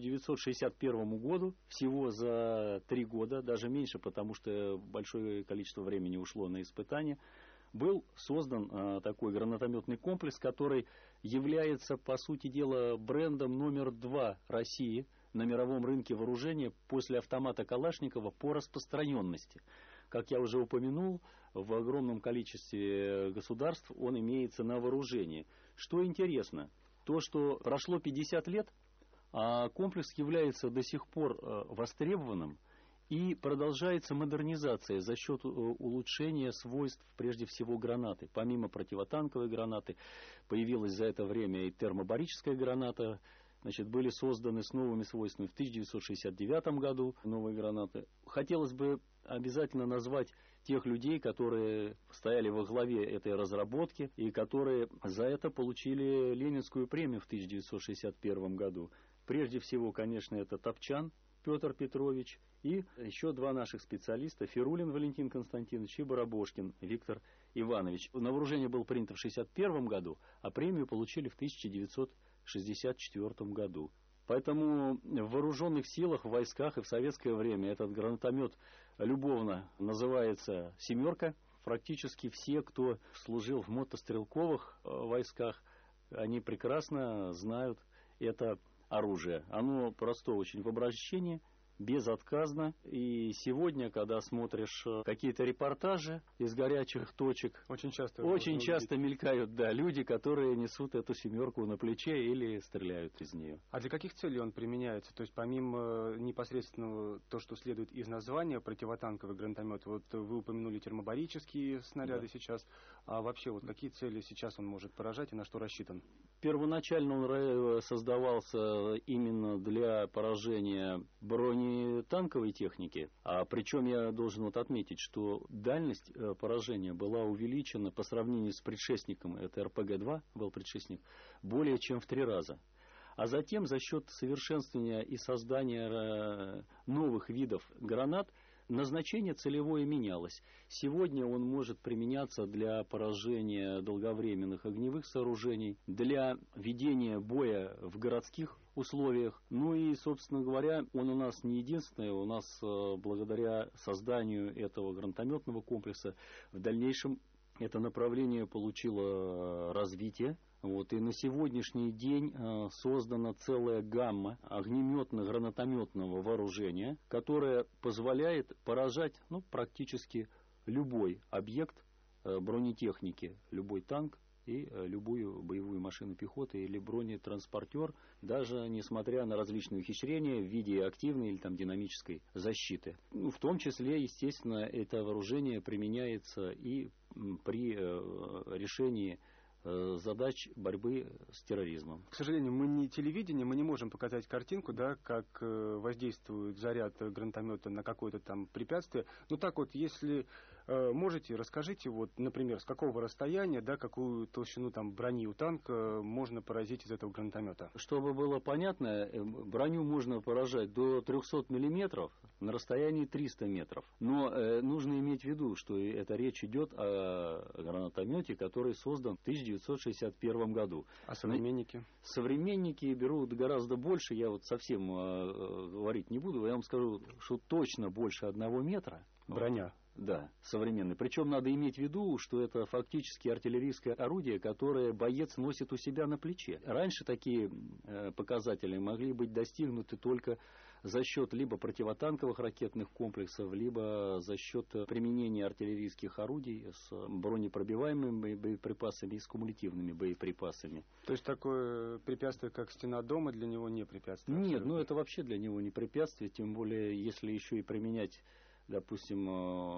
1961 году, всего за 3 года, даже меньше, потому что большое количество времени ушло на испытания, был создан такой гранатометный комплекс, который является, по сути дела, брендом номер 2 России на мировом рынке вооружения после автомата Калашникова по распространенности. Как я уже упомянул, в огромном количестве государств он имеется на вооружении. Что интересно, то, что прошло 50 лет, а комплекс является до сих пор востребованным, и продолжается модернизация за счет улучшения свойств, прежде всего, гранаты. Помимо противотанковой гранаты, появилась за это время и термобарическая граната. Значит, были созданы с новыми свойствами в 1969 году новые гранаты. Хотелось бы обязательно назвать тех людей, которые стояли во главе этой разработки и которые за это получили Ленинскую премию в 1961 году. Прежде всего, конечно, это Топчан Петр Петрович и еще 2 наших специалиста, Фирулин Валентин Константинович и Барабошкин Виктор Иванович. На вооружение был принято в 1961 году, а премию получили в 1964 году. Поэтому в вооруженных силах, в войсках и в советское время этот гранатомет любовно называется «семерка». Практически все, кто служил в мотострелковых войсках, они прекрасно знают это оружие. Оно просто очень в обращении, безотказно. И сегодня, когда смотришь какие-то репортажи из горячих точек, очень часто мелькают люди, которые несут эту семерку на плече или стреляют из нее. А для каких целей он применяется? То есть помимо непосредственного то, что следует из названия противотанковый гранатомет, вот вы упомянули термобарические снаряды сейчас, а вообще вот какие цели сейчас он может поражать и на что рассчитан? Первоначально он создавался именно для поражения бронетанковой техники, причем я должен отметить, что дальность поражения была увеличена по сравнению с предшественником, это РПГ-2 был предшественник, более чем в 3 раза. А затем за счет совершенствования и создания новых видов гранат назначение целевое менялось. Сегодня он может применяться для поражения долговременных огневых сооружений, для ведения боя в городских условиях. Ну и, собственно говоря, он у нас не единственный. У нас благодаря созданию этого гранатометного комплекса в дальнейшем это направление получило развитие. Вот, и на сегодняшний день создана целая гамма огнеметно-гранатометного вооружения, которая позволяет поражать практически любой объект бронетехники, любой танк и любую боевую машину пехоты или бронетранспортер, даже несмотря на различные ухищрения в виде активной или динамической защиты. В том числе, естественно, это вооружение применяется и при решении задач борьбы с терроризмом. К сожалению, мы не телевидение, мы не можем показать картинку, как воздействует заряд гранатомета на какое-то там препятствие. Но так вот, если можете, расскажите, например, с какого расстояния, какую толщину брони у танка можно поразить из этого гранатомета? Чтобы было понятно, броню можно поражать до 300 миллиметров на расстоянии 300 метров. Но нужно иметь в виду, что это речь идет о гранатомете, который создан в 1961 году. А современники? Современники берут гораздо больше, я совсем говорить не буду, я вам скажу, что точно больше 1 метра. Броня? Да, современный. Причем надо иметь в виду, что это фактически артиллерийское орудие, которое боец носит у себя на плече. Раньше такие показатели могли быть достигнуты только за счет либо противотанковых ракетных комплексов, либо за счет применения артиллерийских орудий с бронепробиваемыми боеприпасами и с кумулятивными боеприпасами. То есть такое препятствие, как стена дома, для него не препятствие? Нет, это вообще для него не препятствие, тем более, если еще и применять, допустим,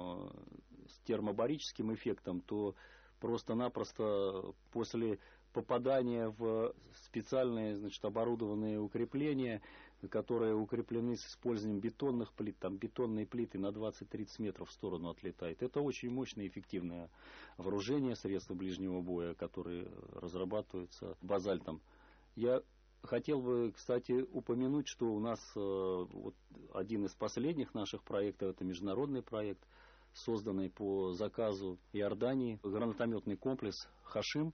с термобарическим эффектом, то просто-напросто после попадания в специальные, оборудованные укрепления, которые укреплены с использованием бетонных плит, бетонные плиты на 20-30 метров в сторону отлетают. Это очень мощное и эффективное вооружение, средства ближнего боя, которые разрабатываются базальтом. Я хотел бы, кстати, упомянуть, что у нас один из последних наших проектов, это международный проект, созданный по заказу Иордании, гранатометный комплекс «Хашим».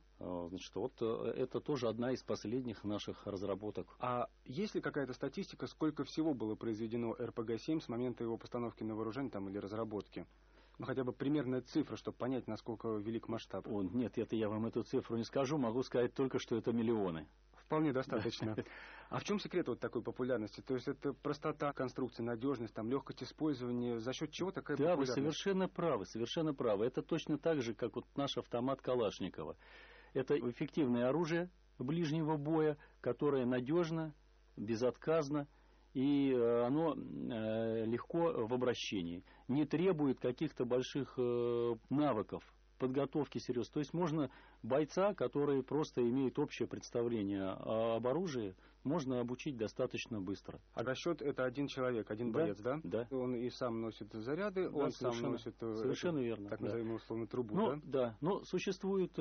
Это тоже одна из последних наших разработок. А есть ли какая-то статистика, сколько всего было произведено РПГ-7 с момента его постановки на вооружение или разработки? Хотя бы примерная цифра, чтобы понять, насколько велик масштаб. Нет, я вам эту цифру не скажу, могу сказать только, что это миллионы. Вполне достаточно. А в чем секрет такой популярности? То есть это простота конструкции, надежность, легкость использования. За счет чего такая популярность? Да, вы совершенно правы. Это точно так же, как наш автомат Калашникова. Это эффективное оружие ближнего боя, которое надежно, безотказно, и оно легко в обращении. Не требует каких-то больших навыков, подготовки серьезно. То есть можно бойца, который просто имеет общее представление об оружии, можно обучить достаточно быстро. А расчет это один человек, один боец, да? Да. Он и сам носит заряды, он сам носит совершенно верно, так называемую условно трубу, да? Но существуют,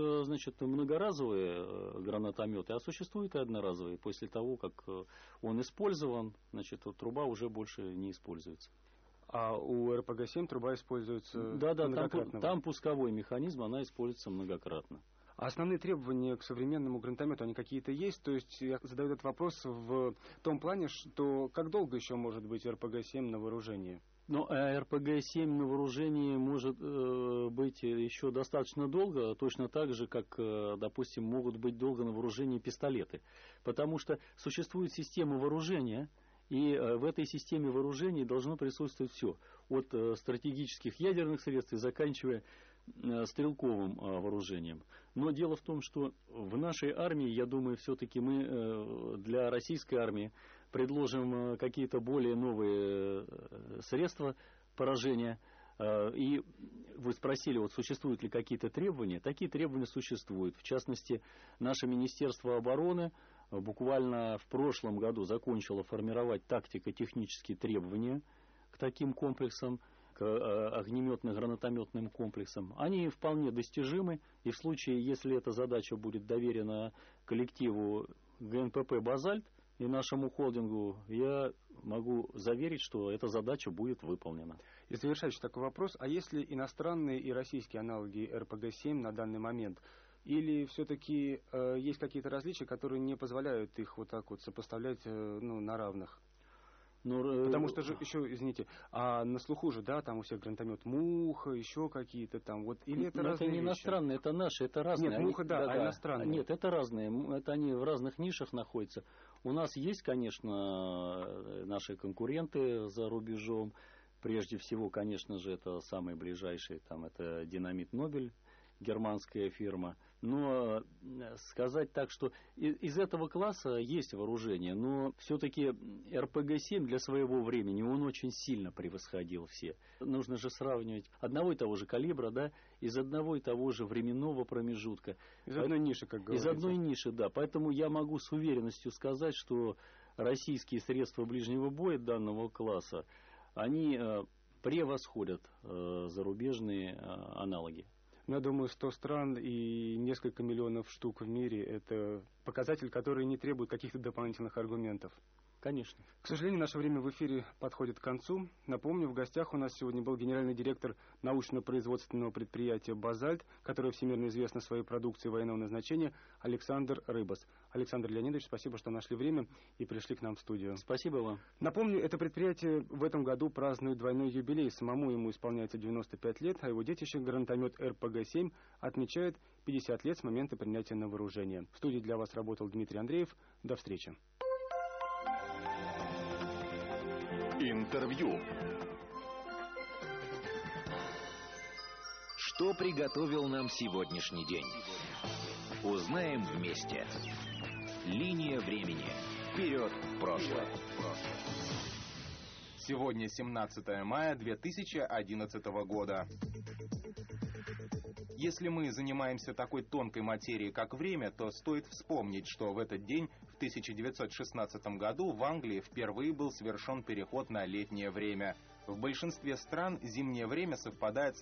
многоразовые гранатометы, а существуют и одноразовые. После того, как он использован, труба уже больше не используется. А у РПГ-7 труба используется многократно? Там пусковой механизм, она используется многократно. А основные требования к современному гранатомету, они какие-то есть? То есть я задаю этот вопрос в том плане, что как долго еще может быть РПГ-7 на вооружении? РПГ-7 на вооружении может быть еще достаточно долго, точно так же, как, допустим, могут быть долго на вооружении пистолеты. Потому что существует система вооружения, и в этой системе вооружений должно присутствовать все. От стратегических ядерных средств и заканчивая стрелковым вооружением. Но дело в том, что в нашей армии, я думаю, все-таки мы для российской армии предложим какие-то более новые средства поражения. И вы спросили, существуют ли какие-то требования? Такие требования существуют. В частности, наше Министерство обороны буквально в прошлом году закончило формировать тактико-технические требования к таким комплексам, к огнеметно-гранатометным комплексам. Они вполне достижимы, и в случае, если эта задача будет доверена коллективу ГНПП «Базальт» и нашему холдингу, я могу заверить, что эта задача будет выполнена. И завершающий такой вопрос, а если иностранные и российские аналоги РПГ-7 на данный момент, Или все-таки есть какие-то различия, которые не позволяют их вот так вот сопоставлять на равных? Потому что же еще, извините, а на слуху же, да, там у всех гранатомет Муха, еще какие-то там, вот, или это разные это не вещи? иностранные, это наши, это разные. Нет, Муха, да, а иностранные? Нет, это разные, это они в разных нишах находятся. У нас есть, конечно, наши конкуренты за рубежом. Прежде всего, конечно же, это самый ближайший, там, это Динамит Нобель, германская фирма. Но сказать так, что из этого класса есть вооружение, но все-таки РПГ-7 для своего времени, он очень сильно превосходил все. Нужно же сравнивать одного и того же калибра, да, из одного и того же временного промежутка. Из одной ниши, как говорится. Из одной ниши, да. Поэтому я могу с уверенностью сказать, что российские средства ближнего боя данного класса, они превосходят зарубежные аналоги. Я думаю, 100 стран и несколько миллионов штук в мире – это показатель, который не требует каких-то дополнительных аргументов. Конечно. К сожалению, наше время в эфире подходит к концу. Напомню, в гостях у нас сегодня был генеральный директор научно-производственного предприятия «Базальт», которое всемирно известно своей продукцией военного назначения, Александр Рыбас. Александр Леонидович, спасибо, что нашли время и пришли к нам в студию. Спасибо вам. Напомню, это предприятие в этом году празднует двойной юбилей. Самому ему исполняется 95 лет, а его детище, гранатомет РПГ-7, отмечает 50 лет с момента принятия на вооружение. В студии для вас работал Дмитрий Андреев. До встречи. Интервью. Что приготовил нам сегодняшний день? Узнаем вместе. Линия времени. Вперед в прошлое. Сегодня 17 мая 2011 года. Если мы занимаемся такой тонкой материей, как время, то стоит вспомнить, что в этот день, в 1916 году, в Англии впервые был совершен переход на летнее время. В большинстве стран зимнее время совпадает с